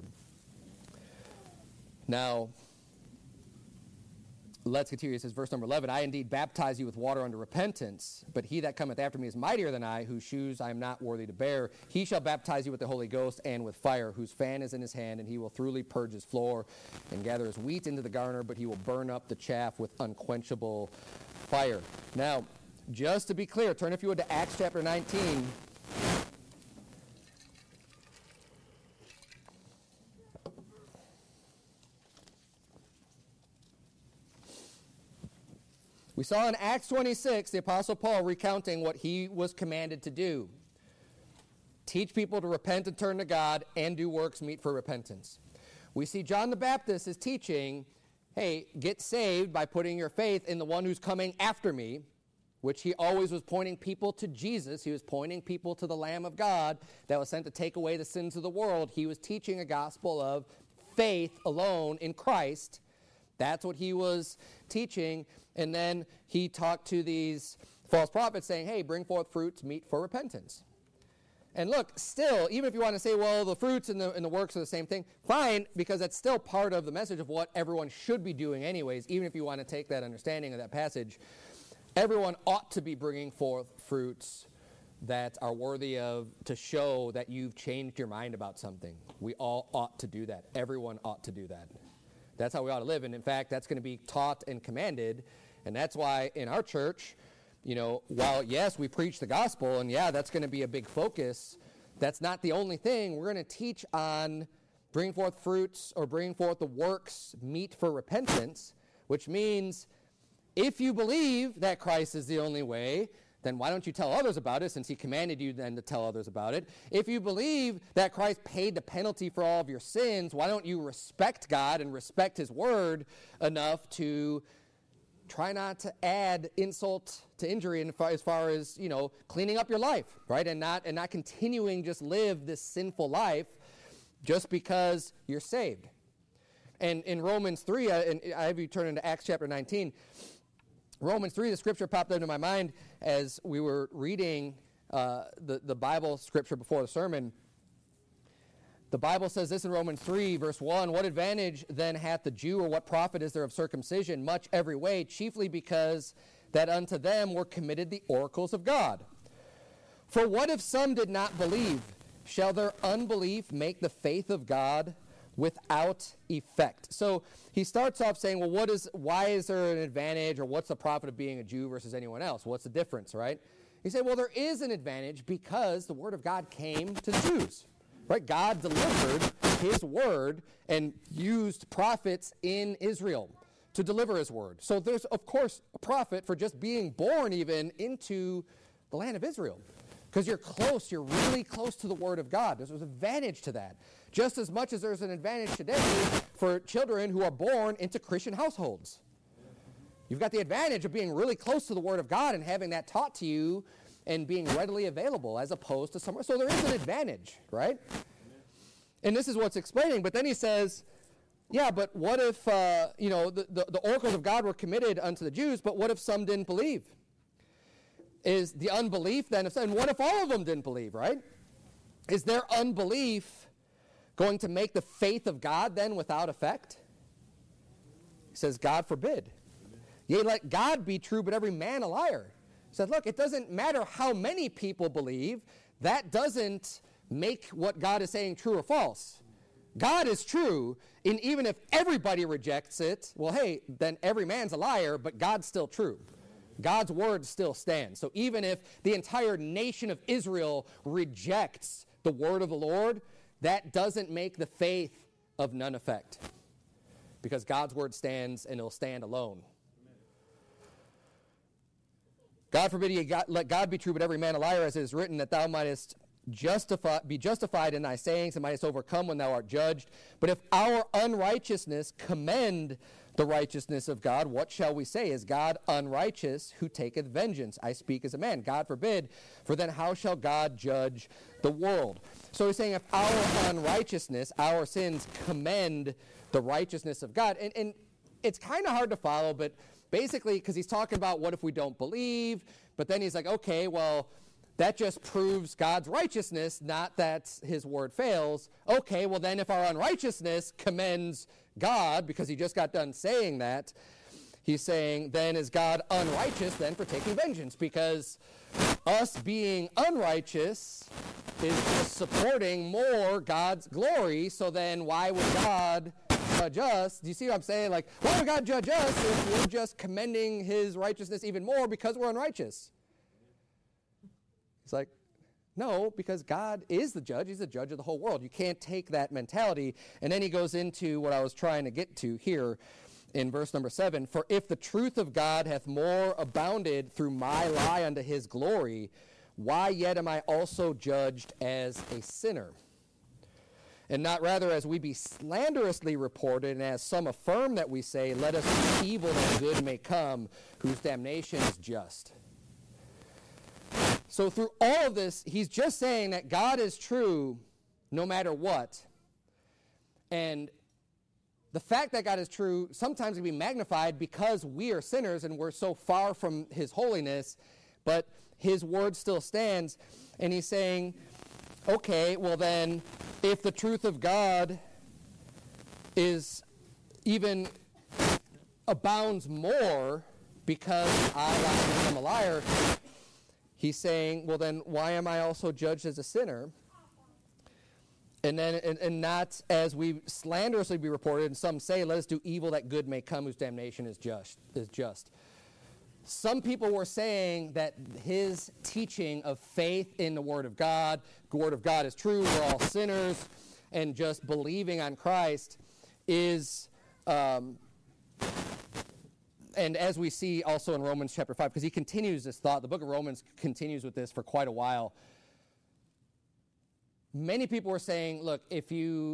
Now, let's continue. It says, verse number 11, I indeed baptize you with water unto repentance, but he that cometh after me is mightier than I, whose shoes I am not worthy to bear. He shall baptize you with the Holy Ghost and with fire, whose fan is in his hand, and he will thoroughly purge his floor and gather his wheat into the garner, but he will burn up the chaff with unquenchable fire. Now, just to be clear, turn if you would to Acts chapter 19. We saw in Acts 26, the Apostle Paul recounting what he was commanded to do. Teach people to repent and turn to God and do works meet for repentance. We see John the Baptist is teaching, hey, get saved by putting your faith in the one who's coming after me, which he always was pointing people to Jesus. He was pointing people to the Lamb of God that was sent to take away the sins of the world. He was teaching a gospel of faith alone in Christ. That's what he was teaching. And then he talked to these false prophets saying, hey, bring forth fruits meet for repentance. And look, still, even if you want to say, well, the fruits and the works are the same thing, fine, because that's still part of the message of what everyone should be doing anyways, even if you want to take that understanding of that passage. Everyone ought to be bringing forth fruits that are worthy of, to show that you've changed your mind about something. We all ought to do that. Everyone ought to do that. That's how we ought to live. And in fact, that's going to be taught and commanded. And that's why in our church, while yes, we preach the gospel, and yeah, that's going to be a big focus, that's not the only thing. We're going to teach on bring forth fruits or bring forth the works meet for repentance, which means if you believe that Christ is the only way, then why don't you tell others about it, since he commanded you then to tell others about it? If you believe that Christ paid the penalty for all of your sins, why don't you respect God and respect his word enough to try not to add insult to injury as far as, cleaning up your life, right? And not continuing just live this sinful life just because you're saved. And in Romans 3, and I have you turn into Acts chapter 19. Romans 3, the scripture popped into my mind as we were reading the Bible scripture before the sermon. The Bible says this in Romans 3, verse 1, "What advantage then hath the Jew, or what profit is there of circumcision? Much every way, chiefly because that unto them were committed the oracles of God. For what if some did not believe? Shall their unbelief make the faith of God without effect?" So he starts off saying, well, why is there an advantage, or what's the profit of being a Jew versus anyone else? What's the difference, right? He said, well, there is an advantage because the word of God came to the Jews. Right? God delivered his word and used prophets in Israel to deliver his word. So there's, of course, a profit for just being born even into the land of Israel. Because you're really close to the word of God. There's an advantage to that. Just as much as there's an advantage today for children who are born into Christian households. You've got the advantage of being really close to the word of God and having that taught to you and being readily available as opposed to somewhere. So there is an advantage, right? And this is what's explaining. But then he says, yeah, but what if, the oracles of God were committed unto the Jews, but what if some didn't believe? Is the unbelief then, and what if all of them didn't believe, right? Is their unbelief going to make the faith of God then without effect? He says, God forbid. Yea, let God be true, but every man a liar. He said, look, it doesn't matter how many people believe. That doesn't make what God is saying true or false. God is true, and even if everybody rejects it, well, hey, then every man's a liar, but God's still true. God's word still stands. So even if the entire nation of Israel rejects the word of the Lord, that doesn't make the faith of none effect. Because God's word stands, and it'll stand alone. God forbid, let God be true, but every man a liar, as it is written, that thou mightest be justified in thy sayings, and mightest overcome when thou art judged. But if our unrighteousness commend the righteousness of God, what shall we say? Is God unrighteous, who taketh vengeance? I speak as a man. God forbid, for then how shall God judge the world? So he's saying if our unrighteousness, our sins, commend the righteousness of God. And it's kind of hard to follow, but basically, because he's talking about what if we don't believe, but then he's like, okay, well, that just proves God's righteousness, not that his word fails. Okay, well then if our unrighteousness commends God, because he just got done saying that, he's saying, then is God unrighteous then for taking vengeance? Because us being unrighteous is just supporting more God's glory, so then why would God judge us? Do you see what I'm saying? Like, why would God judge us if we're just commending his righteousness even more because we're unrighteous? It's like, no, because God is the judge. He's the judge of the whole world. You can't take that mentality. And then he goes into what I was trying to get to here in verse number 7. For if the truth of God hath more abounded through my lie unto his glory, why yet am I also judged as a sinner? And not rather as we be slanderously reported, and as some affirm that we say, let us do evil that good may come, whose damnation is just. So through all of this, he's just saying that God is true no matter what. And the fact that God is true sometimes can be magnified because we are sinners and we're so far from his holiness, but his word still stands. And he's saying, okay, well then, if the truth of God is even abounds more because I am a liar, he's saying, well then, why am I also judged as a sinner? And then, and not as we slanderously be reported, and some say, let us do evil that good may come, whose damnation is just. Some people were saying that his teaching of faith in the Word of God is true, we're all sinners, and just believing on Christ is, and as we see also in Romans chapter 5, because he continues this thought, the book of Romans continues with this for quite a while. Many people were saying, look, if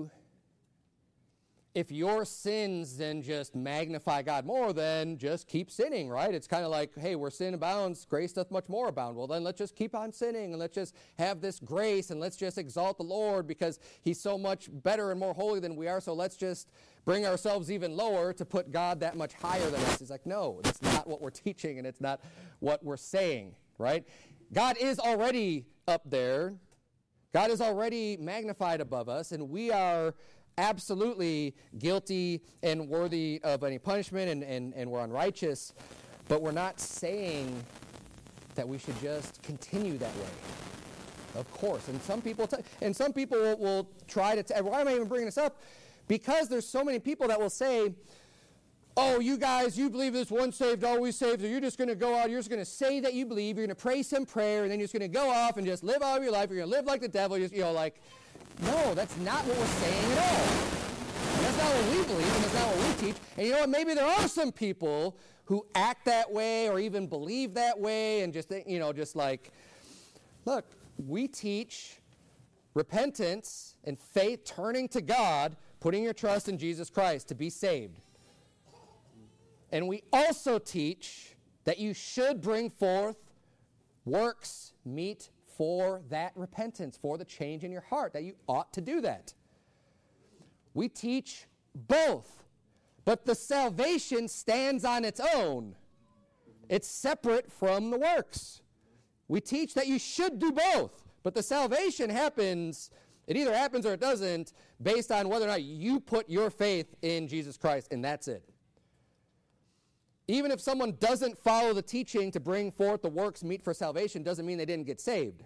your sins then just magnify God more, then just keep sinning, right? It's kind of like, hey, where sin abounds, grace doth much more abound. Well, then let's just keep on sinning, and let's just have this grace, and let's just exalt the Lord because he's so much better and more holy than we are, so let's just bring ourselves even lower to put God that much higher than us. He's like, no, that's not what we're teaching, and it's not what we're saying, right? God is already up there. God is already magnified above us, and we are absolutely guilty and worthy of any punishment, and we're unrighteous, but we're not saying that we should just continue that way. Of course, and some people will try to. Why am I even bringing this up? Because there's so many people that will say, "Oh, you guys, you believe this once saved, always saved, so you're just going to go out, you're just going to say that you believe, you're going to pray some prayer, and then you're just going to go off and just live out your life. You're going to live like the devil." No, that's not what we're saying at all. And that's not what we believe, and that's not what we teach. And you know what? Maybe there are some people who act that way or even believe that way, and just look. We teach repentance and faith, turning to God, putting your trust in Jesus Christ to be saved. And we also teach that you should bring forth works meet for that repentance, for the change in your heart, that you ought to do that. We teach both, but the salvation stands on its own. It's separate from the works. We teach that you should do both, but the salvation happens, it either happens or it doesn't, based on whether or not you put your faith in Jesus Christ, and that's it. Even if someone doesn't follow the teaching to bring forth the works meet for salvation, doesn't mean they didn't get saved.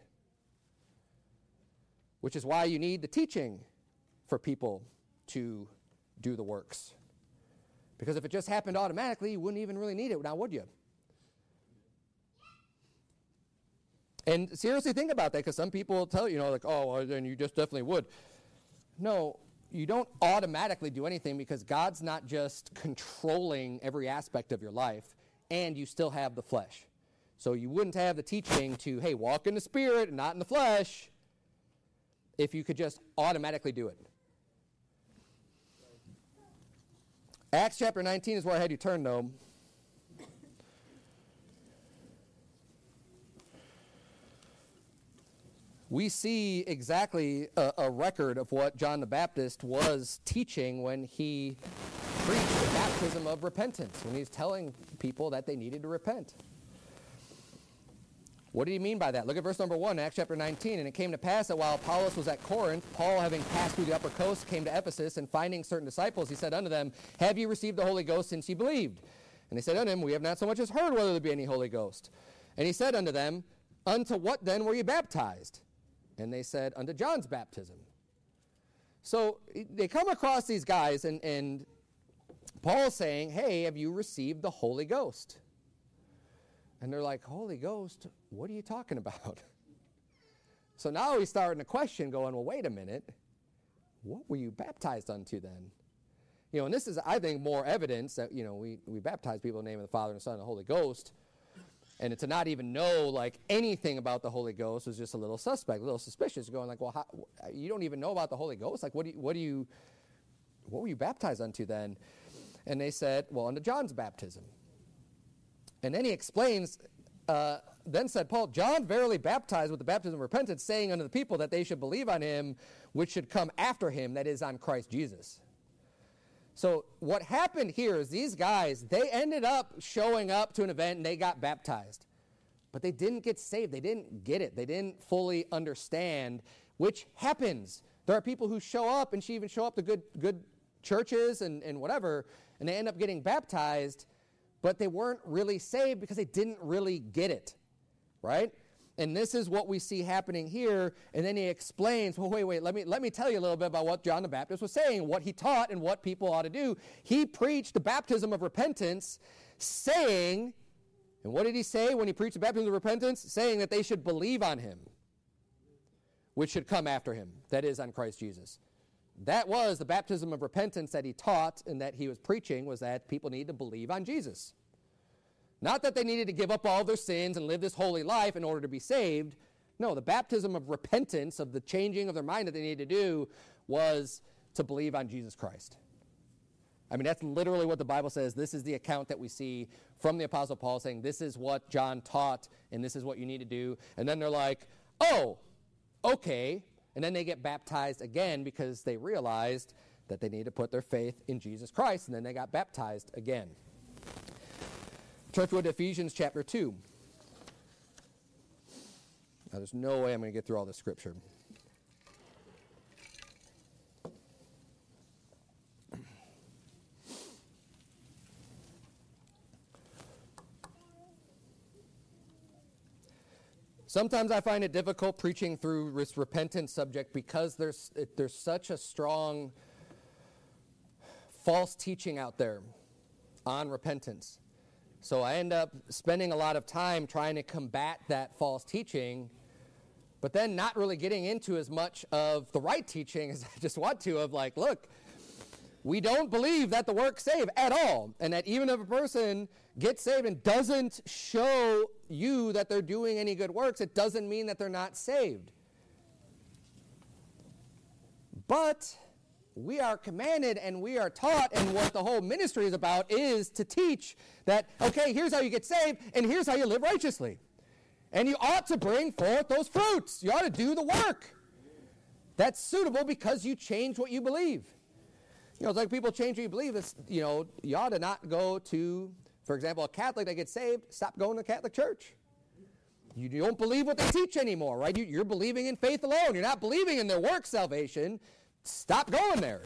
Which is why you need the teaching for people to do the works. Because if it just happened automatically, you wouldn't even really need it now, would you? And seriously think about that, because some people will tell you, oh, well, then you just definitely would. No, you don't automatically do anything, because God's not just controlling every aspect of your life, and you still have the flesh. So you wouldn't have the teaching to, hey, walk in the Spirit and not in the flesh, if you could just automatically do it. Acts chapter 19 is where I had you turn, though. We see exactly a record of what John the Baptist was teaching when he preached the baptism of repentance, when he's telling people that they needed to repent. What did he mean by that? Look at verse number 1, Acts chapter 19. And it came to pass that while Apollos was at Corinth, Paul, having passed through the upper coast, came to Ephesus, and finding certain disciples, he said unto them, Have ye received the Holy Ghost since ye believed? And they said unto him, We have not so much as heard whether there be any Holy Ghost. And he said unto them, Unto what then were ye baptized? And they said, Unto John's baptism. So they come across these guys, and Paul's saying, Hey, have you received the Holy Ghost? And they're like, Holy Ghost, what are you talking about? So now he's starting to question, going, well, wait a minute. What were you baptized unto then? And this is, I think, more evidence that, we baptize people in the name of the Father and the Son and the Holy Ghost. And to not even know, anything about the Holy Ghost was just a little suspect, a little suspicious, going well, you don't even know about the Holy Ghost? What were you baptized unto then? And they said, well, unto John's baptism. And then he explains, then said Paul, John verily baptized with the baptism of repentance, saying unto the people that they should believe on him which should come after him, that is, on Christ Jesus. So what happened here is these guys, they ended up showing up to an event and they got baptized. But they didn't get saved. They didn't get it. They didn't fully understand, which happens. There are people who show up, and she even show up to good churches and whatever, and they end up getting baptized, but they weren't really saved because they didn't really get it, right? And this is what we see happening here. And then he explains, well, wait, let me tell you a little bit about what John the Baptist was saying, what he taught, and what people ought to do. He preached the baptism of repentance, saying, and what did he say when he preached the baptism of repentance? Saying that they should believe on him, which should come after him, that is, on Christ Jesus. That was the baptism of repentance that he taught and that he was preaching, was that people need to believe on Jesus. Not that they needed to give up all their sins and live this holy life in order to be saved. No, the baptism of repentance, of the changing of their mind that they needed to do, was to believe on Jesus Christ. I mean, that's literally what the Bible says. This is the account that we see from the Apostle Paul saying, this is what John taught, and this is what you need to do. And then they're like, oh, okay. And then they get baptized again because they realized that they need to put their faith in Jesus Christ, and then they got baptized again. Turn to Ephesians chapter 2. Now, there's no way I'm going to get through all this scripture. Sometimes I find it difficult preaching through this repentance subject because there's such a strong false teaching out there on repentance. So I end up spending a lot of time trying to combat that false teaching, but then not really getting into as much of the right teaching as I just want to, of like, look, we don't believe that the works save at all, and that even if a person gets saved and doesn't show you that they're doing any good works, it doesn't mean that they're not saved. But we are commanded and we are taught, and what the whole ministry is about is to teach that, okay, here's how you get saved, and here's how you live righteously. And you ought to bring forth those fruits. You ought to do the work that's suitable because you change what you believe. You know, it's like people change what you believe. It's, you know, you ought to not go to, for example, a Catholic that gets saved, stop going to Catholic church. You don't believe what they teach anymore, right? You're believing in faith alone. You're not believing in their work salvation. Stop going there.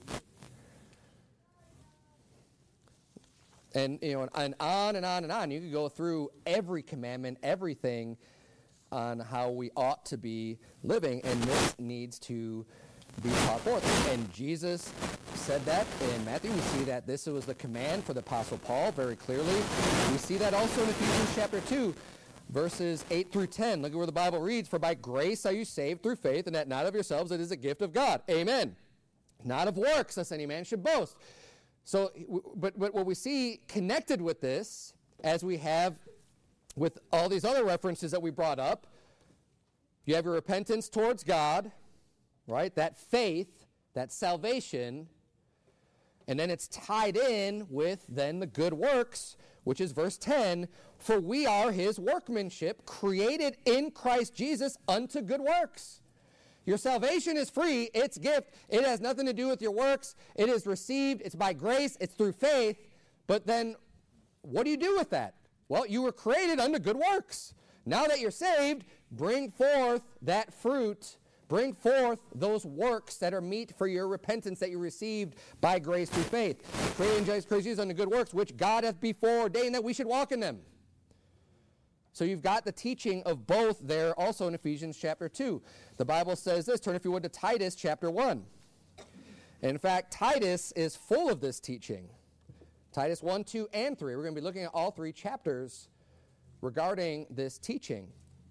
And, you know, and on and on and on. You could go through every commandment, everything on how we ought to be living, and this needs to be taught forth. And Jesus said that in Matthew. We see that this was the command for the Apostle Paul very clearly. We see that also in Ephesians chapter 2, verses 8 through 10. Look at where the Bible reads, "For by grace are you saved through faith, and that not of yourselves, it is a gift of God." Amen. Not of works, lest any man should boast. So, but what we see connected with this, as we have with all these other references that we brought up, you have your repentance towards God, right? That faith, that salvation, and then it's tied in with then the good works, which is verse 10, "For we are his workmanship, created in Christ Jesus unto good works." Your salvation is free, it's gift, it has nothing to do with your works, it is received, it's by grace, it's through faith, but then what do you do with that? Well, you were created unto good works. Now that you're saved, bring forth that fruit, bring forth those works that are meet for your repentance that you received by grace through faith. Created in Christ Jesus unto good works, which God hath before ordained that we should walk in them. So you've got the teaching of both there also in Ephesians chapter 2. The Bible says this, turn if you would to Titus chapter 1. In fact, Titus is full of this teaching. Titus 1, 2, and 3. We're going to be looking at all three chapters regarding this teaching.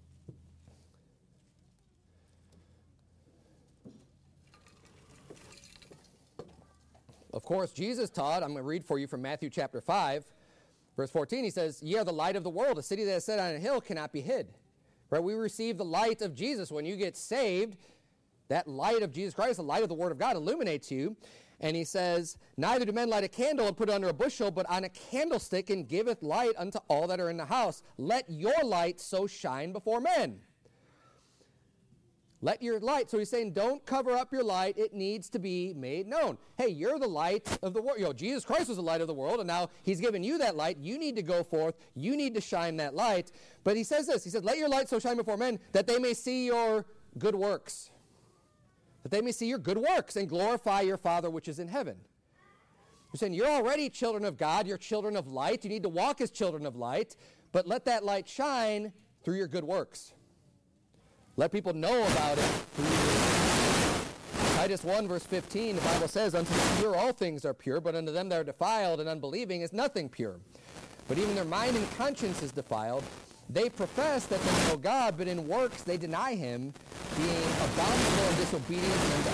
Of course, Jesus taught, I'm going to read for you from Matthew chapter 5, verse 14. He says, "Ye are the light of the world. A city that is set on a hill cannot be hid." Right? We receive the light of Jesus. When you get saved, that light of Jesus Christ, the light of the Word of God, illuminates you. And he says, "Neither do men light a candle and put it under a bushel, but on a candlestick, and giveth light unto all that are in the house. Let your light so shine before men." Let your light, so he's saying don't cover up your light, it needs to be made known. Hey, you're the light of the world. You know, Jesus Christ was the light of the world, and now he's given you that light. You need to go forth, you need to shine that light. But he says this, he says, "Let your light so shine before men, that they may see your good works." That they may see your good works and glorify your Father which is in heaven. You're saying you're already children of God, you're children of light, you need to walk as children of light, but let that light shine through your good works. Let people know about it through your good works. Titus 1 verse 15, the Bible says, "Unto the pure all things are pure, but unto them that are defiled and unbelieving is nothing pure. But even their mind and conscience is defiled. They profess that they know God, but in works they deny him, being abominable and disobedient unto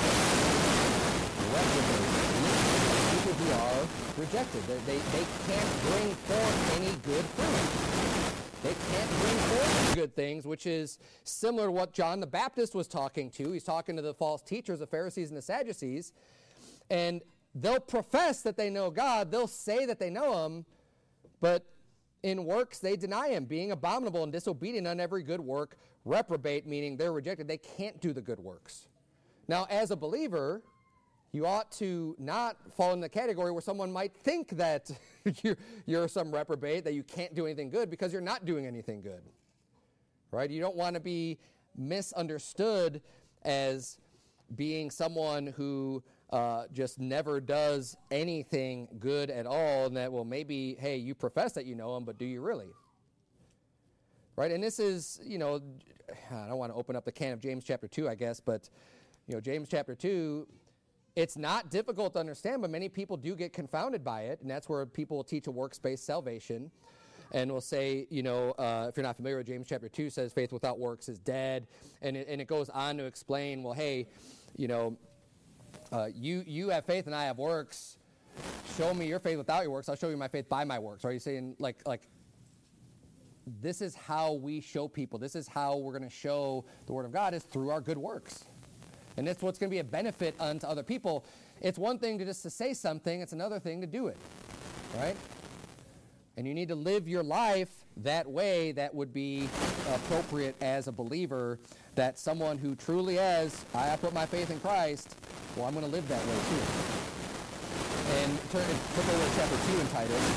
people who are rejected." They can't bring forth any good fruit. They can't bring forth good things, which is similar to what John the Baptist was talking to. He's talking to the false teachers, the Pharisees and the Sadducees. And they'll profess that they know God. They'll say that they know him. But in works, they deny him, being abominable and disobedient on every good work. Reprobate, meaning they're rejected. They can't do the good works. Now, as a believer, You ought to not fall in the category where someone might think that you're some reprobate, that you can't do anything good, because you're not doing anything good. Right? You don't want to be misunderstood as being someone who just never does anything good at all, and that, well, maybe, hey, you profess that you know him, but do you really? Right? And this is, I don't want to open up the can of James chapter 2, I guess, but, James chapter 2, it's not difficult to understand, but many people do get confounded by it, and that's where people will teach a works-based salvation, and will say, if you're not familiar with James chapter 2, says faith without works is dead, and it goes on to explain, well, hey, you have faith and I have works. Show me your faith without your works. I'll show you my faith by my works. Are you saying, like this is how we show people. This is how we're going to show the Word of God, is through our good works. And that's what's going to be a benefit unto other people. It's one thing to just to say something. It's another thing to do it, right? And you need to live your life that way that would be appropriate as a believer, that someone who truly is, I put my faith in Christ, well, I'm going to live that way too. And flip over to chapter 2 in Titus.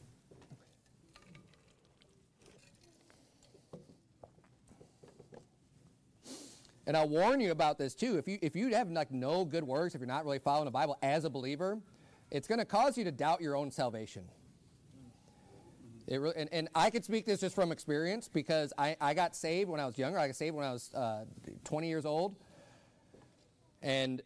And I'll warn you about this too. If you have no good works, if you're not really following the Bible as a believer, it's going to cause you to doubt your own salvation. And I can speak this just from experience, because I got saved when I was younger. I got saved when I was 20 years old. And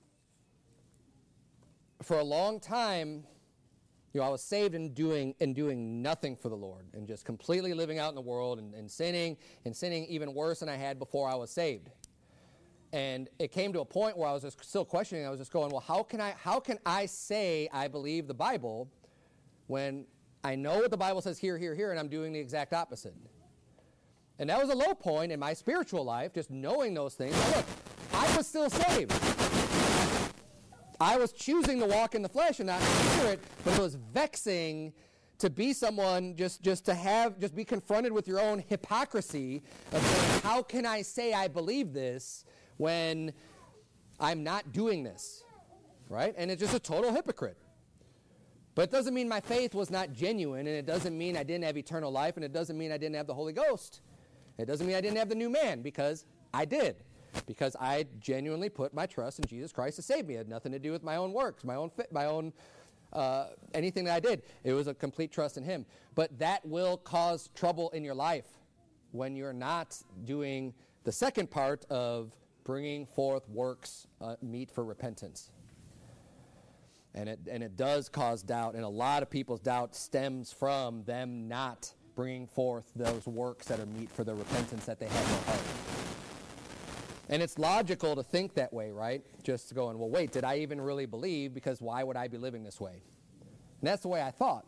for a long time, I was saved and doing nothing for the Lord, and just completely living out in the world and sinning even worse than I had before I was saved. And it came to a point where I was just still questioning. I was just going, well, how can I say I believe the Bible when I know what the Bible says here, and I'm doing the exact opposite? And that was a low point in my spiritual life, just knowing those things. Now look, I was still saved. I was choosing to walk in the flesh and not in the spirit, but it was vexing to be someone, just be confronted with your own hypocrisy of saying, how can I say I believe this when I'm not doing this, right? And it's just a total hypocrite. But it doesn't mean my faith was not genuine, and it doesn't mean I didn't have eternal life, and it doesn't mean I didn't have the Holy Ghost. It doesn't mean I didn't have the new man, because I did. Because I genuinely put my trust in Jesus Christ to save me. It had nothing to do with my own works, my own anything that I did. It was a complete trust in Him. But that will cause trouble in your life when you're not doing the second part of bringing forth works meet for repentance. And it does cause doubt, and a lot of people's doubt stems from them not bringing forth those works that are meet for the repentance that they have in their heart. And it's logical to think that way, right? Just going, well, wait, did I even really believe? Because why would I be living this way? And that's the way I thought.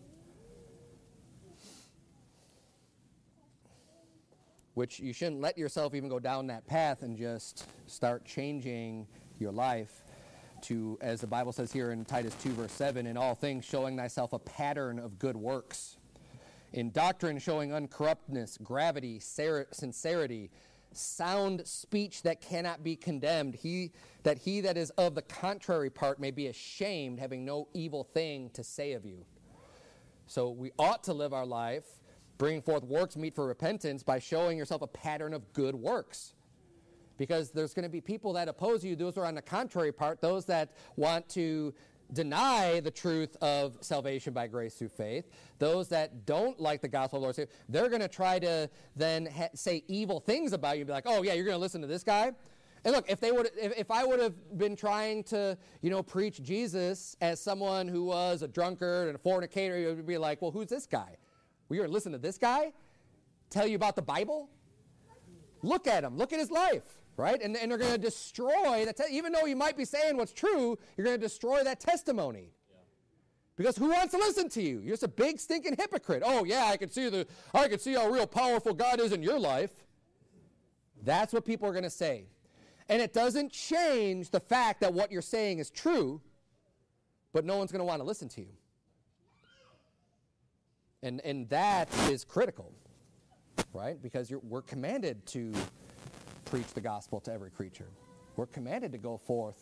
Which you shouldn't let yourself even go down that path and just start changing your life to, as the Bible says here in Titus 2, verse 7, in all things showing thyself a pattern of good works. In doctrine showing uncorruptness, gravity, sincerity, sound speech that cannot be condemned, he that is of the contrary part may be ashamed, having no evil thing to say of you. So we ought to live our life bringing forth works meet for repentance by showing yourself a pattern of good works. Because there's going to be people that oppose you. Those are on the contrary part, those that want to deny the truth of salvation by grace through faith. Those that don't like the gospel of the Lord Savior, they're going to try to then say evil things about you and be like, oh yeah, you're going to listen to this guy? And look, if I would have been trying to, preach Jesus as someone who was a drunkard and a fornicator, you would be like, well, who's this guy? Well, you're going to listen to this guy tell you about the Bible? Look at him. Look at his life. Right? And they're going to destroy that. Even though you might be saying what's true, you're going to destroy that testimony. Yeah. Because who wants to listen to you? You're just a big stinking hypocrite. Oh yeah, I can see how real powerful God is in your life. That's what people are going to say. And it doesn't change the fact that what you're saying is true, but no one's going to want to listen to you. And that is critical, right? Because we're commanded to preach the gospel to every creature. We're commanded to go forth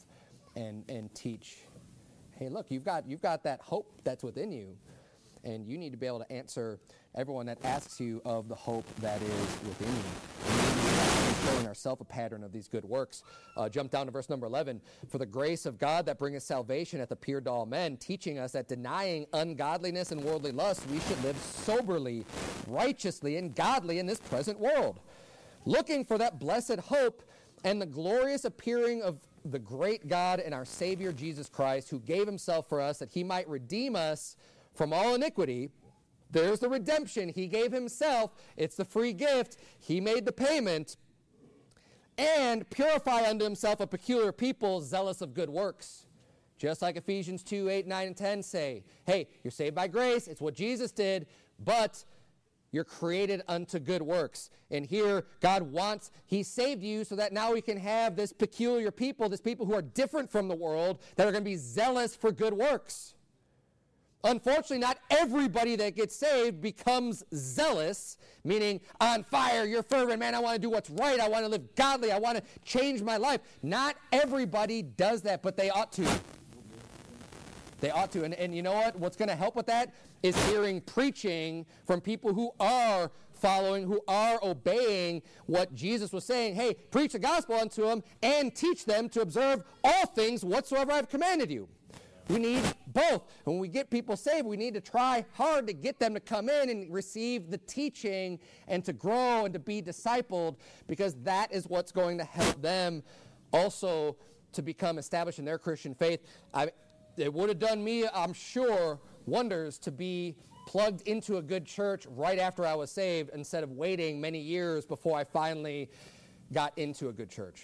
and teach, hey, look, you've got that hope that's within you, and you need to be able to answer everyone that asks you of the hope that is within you. And we need to be showing ourselves a pattern of these good works. Jump down to verse number 11. For the grace of God that bringeth salvation hath appeared to all men, teaching us that denying ungodliness and worldly lust, we should live soberly, righteously, and godly in this present world, looking for that blessed hope and the glorious appearing of the great God and our Savior Jesus Christ, who gave himself for us that he might redeem us from all iniquity. There's the redemption. He gave himself. It's the free gift. He made the payment. And purify unto himself a peculiar people, zealous of good works. Just like Ephesians 2, 8, 9, and 10 say, hey, you're saved by grace. It's what Jesus did. But you're created unto good works. And here, God wants, he saved you so that now we can have this peculiar people, this people who are different from the world, that are going to be zealous for good works. Unfortunately, not everybody that gets saved becomes zealous, meaning on fire, you're fervent, man, I want to do what's right, I want to live godly, I want to change my life. Not everybody does that, but they ought to. They ought to. And you know what? What's going to help with that is hearing preaching from people who are following, who are obeying what Jesus was saying. Hey, preach the gospel unto them and teach them to observe all things whatsoever I've commanded you. We need both. When we get people saved, we need to try hard to get them to come in and receive the teaching and to grow and to be discipled, because that is what's going to help them also to become established in their Christian faith. It would have done me, I'm sure, wonders to be plugged into a good church right after I was saved instead of waiting many years before I finally got into a good church.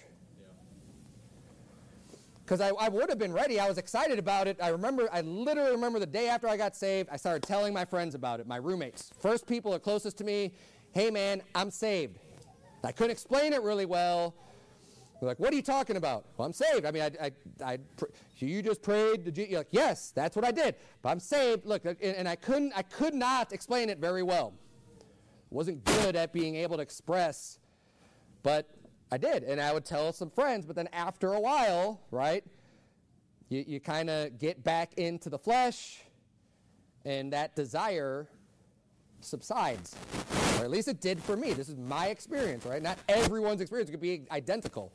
Because I would have been ready. I was excited about it. I literally remember the day after I got saved, I started telling my friends about it, my roommates. First people are closest to me, hey man, I'm saved. I couldn't explain it really well. They're like, what are you talking about? Well, I'm saved. I mean, you just prayed. You're like, yes, that's what I did. But I'm saved. Look, and I could not explain it very well. Wasn't good at being able to express, but I did, and I would tell some friends, but then after a while, right, you kind of get back into the flesh, and that desire subsides. Or at least it did for me. This is my experience, right? Not everyone's experience could be identical.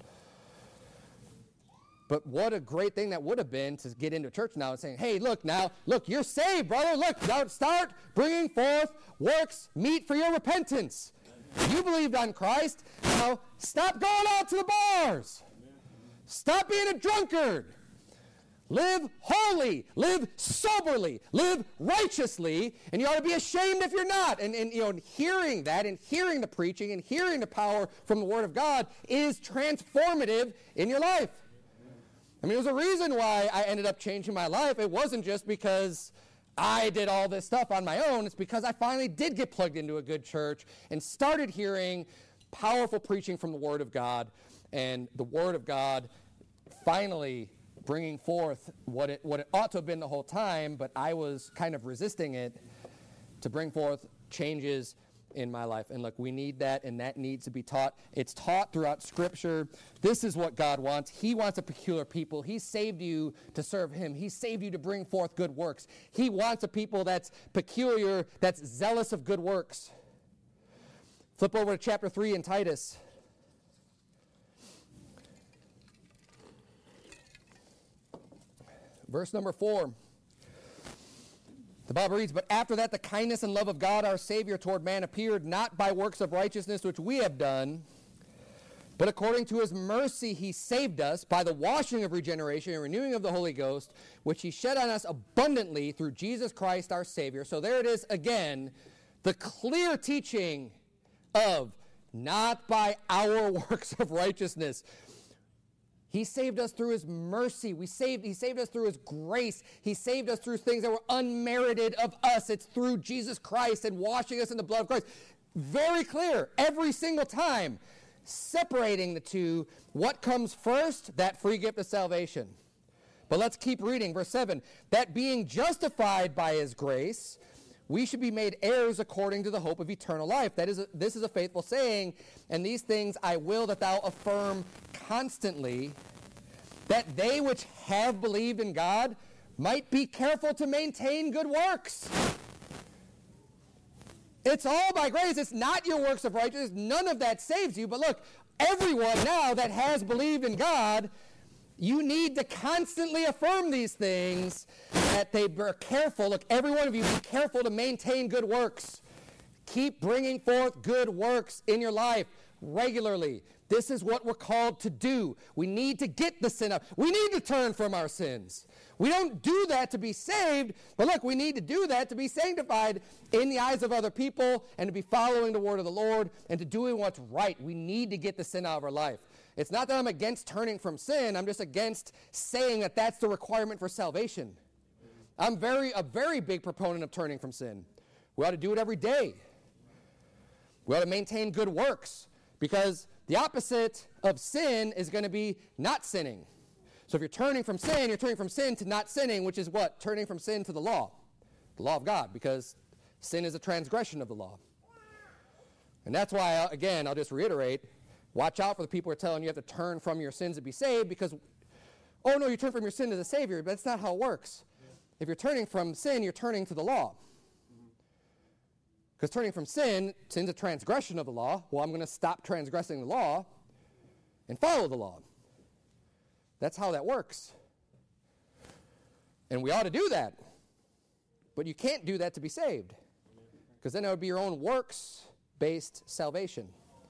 But what a great thing that would have been to get into church now and saying, hey, look, you're saved, brother. Look, now start bringing forth works meet for your repentance. You believed on Christ. Now, stop going out to the bars. Stop being a drunkard. Live holy. Live soberly. Live righteously. And you ought to be ashamed if you're not. And hearing that and hearing the preaching and hearing the power from the Word of God is transformative in your life. I mean, there's a reason why I ended up changing my life. It wasn't just because I did all this stuff on my own. It's because I finally did get plugged into a good church and started hearing powerful preaching from the Word of God, and the Word of God finally bringing forth what it ought to have been the whole time, but I was kind of resisting it, to bring forth changes in my life. And look, we need that, and that needs to be taught. It's taught throughout Scripture. This is what God wants. He wants a peculiar people. He saved you to serve Him. He saved you to bring forth good works. He wants a people that's peculiar, that's zealous of good works. Flip over to chapter 3 in Titus. Verse number 4. The Bible reads, but after that the kindness and love of God our Savior toward man appeared, not by works of righteousness which we have done, but according to His mercy He saved us by the washing of regeneration and renewing of the Holy Ghost, which He shed on us abundantly through Jesus Christ our Savior. So there it is again, the clear teaching of not by our works of righteousness. He saved us through His mercy. He saved us through His grace. He saved us through things that were unmerited of us. It's through Jesus Christ and washing us in the blood of Christ. Very clear every single time, separating the two. What comes first? That free gift of salvation. But let's keep reading. Verse 7, that being justified by His grace, we should be made heirs according to the hope of eternal life. This is a faithful saying, and these things I will that thou affirm constantly, that they which have believed in God might be careful to maintain good works. It's all by grace. It's not your works of righteousness. None of that saves you. But look, everyone now that has believed in God, you need to constantly affirm these things, that they are careful. Look, every one of you, be careful to maintain good works. Keep bringing forth good works in your life regularly. This is what we're called to do. We need to get the sin up. We need to turn from our sins. We don't do that to be saved, but look, we need to do that to be sanctified in the eyes of other people and to be following the word of the Lord and to doing what's right. We need to get the sin out of our life. It's not that I'm against turning from sin. I'm just against saying that that's the requirement for salvation. I'm a very big proponent of turning from sin. We ought to do it every day. We ought to maintain good works, because the opposite of sin is going to be not sinning. So if you're turning from sin, you're turning from sin to not sinning, which is what? Turning from sin to the law of God, because sin is a transgression of the law. And that's why, again, I'll just reiterate, watch out for the people who are telling you have to turn from your sins to be saved, because, oh no, you turn from your sin to the Savior, but that's not how it works. If you're turning from sin, you're turning to the law. Because turning from sin's a transgression of the law. Well, I'm going to stop transgressing the law and follow the law. That's how that works. And we ought to do that. But you can't do that to be saved, because then it would be your own works-based salvation.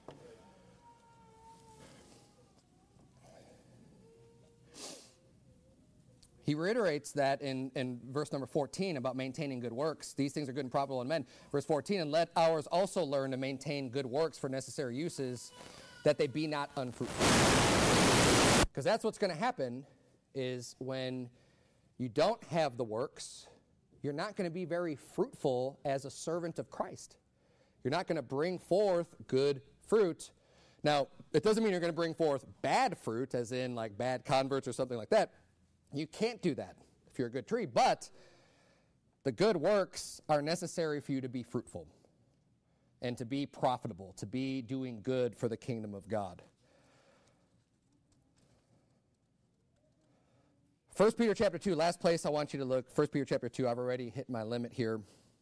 He reiterates that in verse number 14 about maintaining good works. These things are good and profitable in men. Verse 14, and let ours also learn to maintain good works for necessary uses, that they be not unfruitful. Because that's what's going to happen, is when you don't have the works, you're not going to be very fruitful as a servant of Christ. You're not going to bring forth good fruit. Now, it doesn't mean you're going to bring forth bad fruit, as in like bad converts or something like that. You can't do that if you're a good tree, but the good works are necessary for you to be fruitful and to be profitable, to be doing good for the kingdom of God. 1 Peter chapter 2, last place I want you to look. 1 Peter chapter 2, I've already hit my limit here.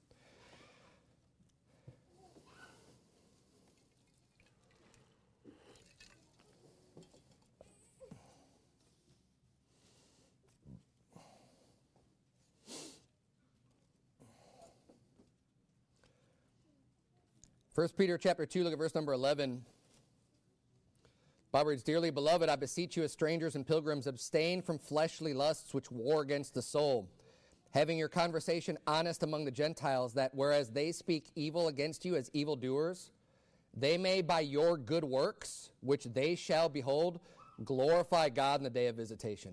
First Peter chapter 2, look at verse number 11. Bible reads, dearly beloved, I beseech you as strangers and pilgrims, abstain from fleshly lusts which war against the soul, having your conversation honest among the Gentiles, that whereas they speak evil against you as evildoers, they may by your good works, which they shall behold, glorify God in the day of visitation.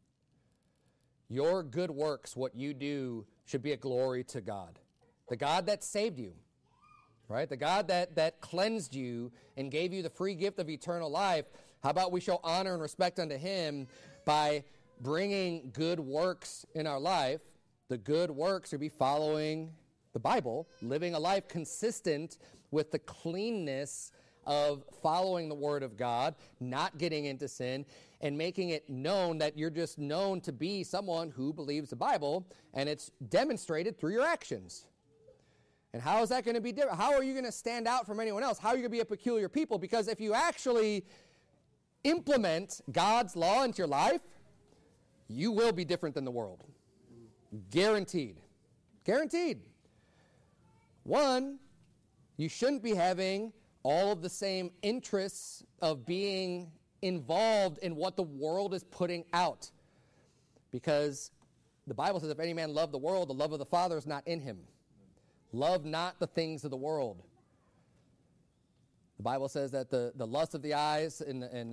Your good works, what you do, should be a glory to God. The God that saved you. Right? The God that cleansed you and gave you the free gift of eternal life, how about we show honor and respect unto him by bringing good works in our life? The good works are be following the Bible, living a life consistent with the cleanness of following the Word of God, not getting into sin, and making it known that you're just known to be someone who believes the Bible, and it's demonstrated through your actions. And how is that going to be different? How are you going to stand out from anyone else? How are you going to be a peculiar people? Because if you actually implement God's law into your life, you will be different than the world. Guaranteed. Guaranteed. One, you shouldn't be having all of the same interests of being involved in what the world is putting out. Because the Bible says if any man love the world, the love of the Father is not in him. Love not the things of the world. The Bible says that the lust of the eyes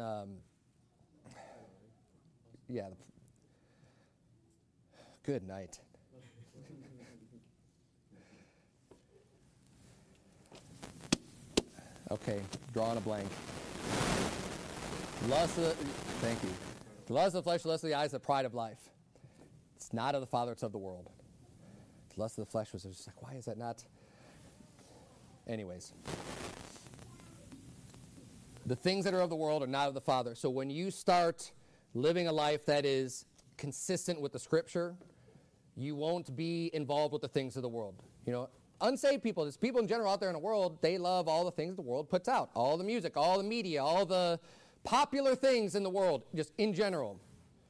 good night. Okay, drawing a blank. Thank you. The lust of the flesh, the lust of the eyes, the pride of life. It's not of the Father, it's of the world. The lust of the flesh was just like, why is that not? Anyways. The things that are of the world are not of the Father. So when you start living a life that is consistent with the Scripture, you won't be involved with the things of the world. You know, unsaved people, there's people in general out there in the world, they love all the things the world puts out. All the music, all the media, all the popular things in the world, just in general,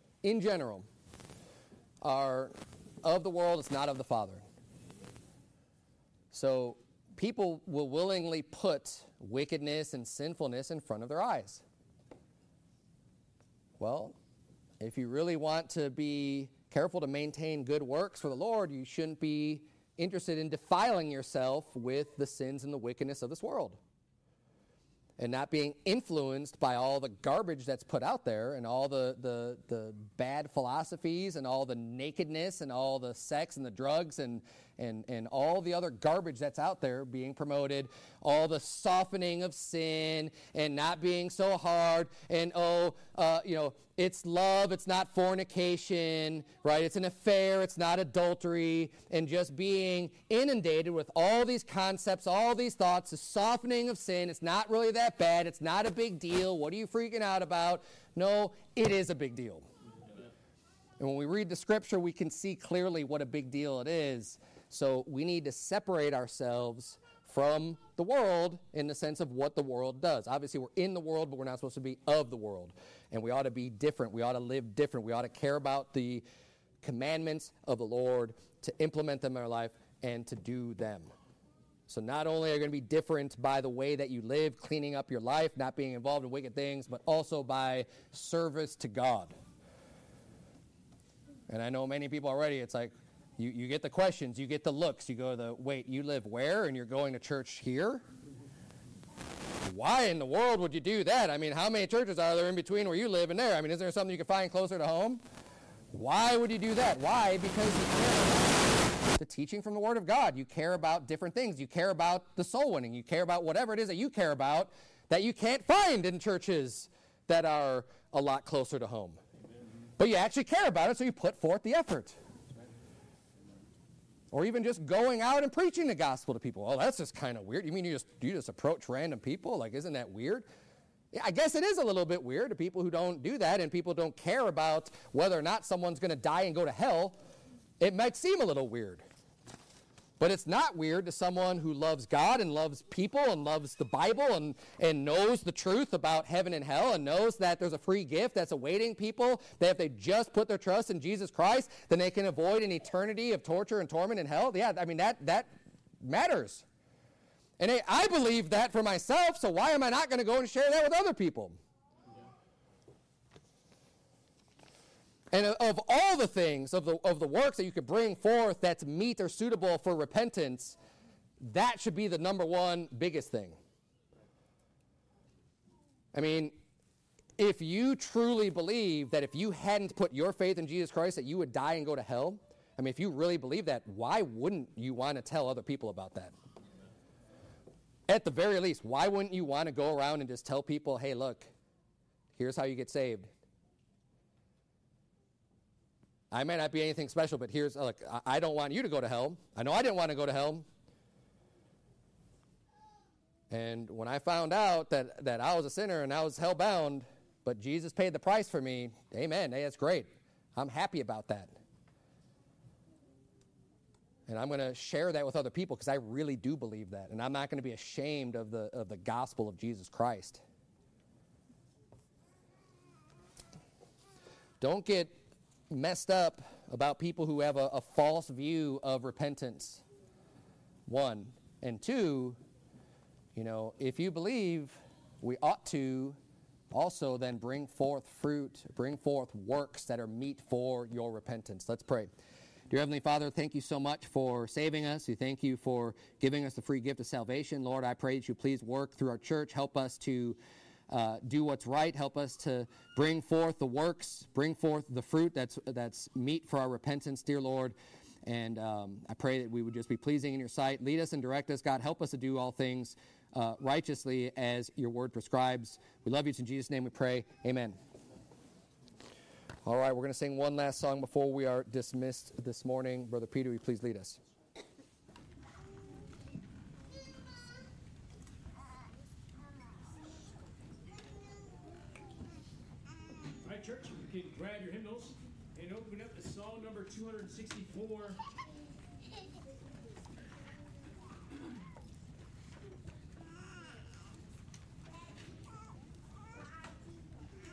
are of the world, it's not of the Father. So people will willingly put wickedness and sinfulness in front of their eyes. Well, if you really want to be careful to maintain good works for the Lord, you shouldn't be interested in defiling yourself with the sins and the wickedness of this world, and not being influenced by all the garbage that's put out there and all the bad philosophies and all the nakedness and all the sex and the drugs and all the other garbage that's out there being promoted, all the softening of sin and not being so hard and, it's love, it's not fornication, right? It's an affair, it's not adultery, and just being inundated with all these concepts, all these thoughts, the softening of sin. It's not really that bad. It's not a big deal. What are you freaking out about? No, it is a big deal. And when we read the Scripture, we can see clearly what a big deal it is. So we need to separate ourselves from the world in the sense of what the world does. Obviously, we're in the world, but we're not supposed to be of the world. And we ought to be different. We ought to live different. We ought to care about the commandments of the Lord, to implement them in our life, and to do them. So not only are you going to be different by the way that you live, cleaning up your life, not being involved in wicked things, but also by service to God. And I know many people already, it's like, you get the questions, you get the looks, you go wait, you live where? And you're going to church here? Why in the world would you do that? I mean, how many churches are there in between where you live and there? I mean, is there something you can find closer to home? Why would you do that? Why? Because you care about the teaching from the Word of God. You care about different things. You care about the soul winning. You care about whatever it is that you care about that you can't find in churches that are a lot closer to home. But you actually care about it, so you put forth the effort. Or even just going out and preaching the gospel to people. Oh, that's just kind of weird. You mean you just approach random people? Like, isn't that weird? Yeah, I guess it is a little bit weird to people who don't do that, and people don't care about whether or not someone's going to die and go to hell. It might seem a little weird. But it's not weird to someone who loves God and loves people and loves the Bible and knows the truth about heaven and hell and knows that there's a free gift that's awaiting people, that if they just put their trust in Jesus Christ, then they can avoid an eternity of torture and torment in hell. Yeah, I mean, that matters. And I believe that for myself, so why am I not going to go and share that with other people? And of all the things, of the works that you could bring forth that's meet or suitable for repentance, that should be the number one biggest thing. I mean, if you truly believe that if you hadn't put your faith in Jesus Christ that you would die and go to hell, I mean, if you really believe that, why wouldn't you want to tell other people about that? At the very least, why wouldn't you want to go around and just tell people, hey, look, here's how you get saved. I may not be anything special, but look, I don't want you to go to hell. I know I didn't want to go to hell. And when I found out that I was a sinner and I was hell-bound, but Jesus paid the price for me, amen, hey, that's great. I'm happy about that. And I'm going to share that with other people because I really do believe that. And I'm not going to be ashamed of the gospel of Jesus Christ. Don't get messed up about people who have a false view of repentance, one. And two, if you believe, we ought to also then bring forth fruit, bring forth works that are meet for your repentance. Let's pray. Dear Heavenly Father, thank you so much for saving us. We thank you for giving us the free gift of salvation. Lord, I pray that you please work through our church. Help us to do what's right. Help us to bring forth the works, bring forth the fruit that's meet for our repentance, dear Lord. And I pray that we would just be pleasing in your sight. Lead us and direct us, God. Help us to do all things righteously as your word prescribes. We love you. It's in Jesus' name we pray. Amen. All right, we're going to sing one last song before we are dismissed this morning. Brother Peter, will you please lead us? All right, church, you can grab your hymnals and open up to song number 264.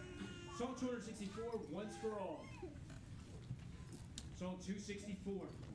Song 264, Once for All. Song 264.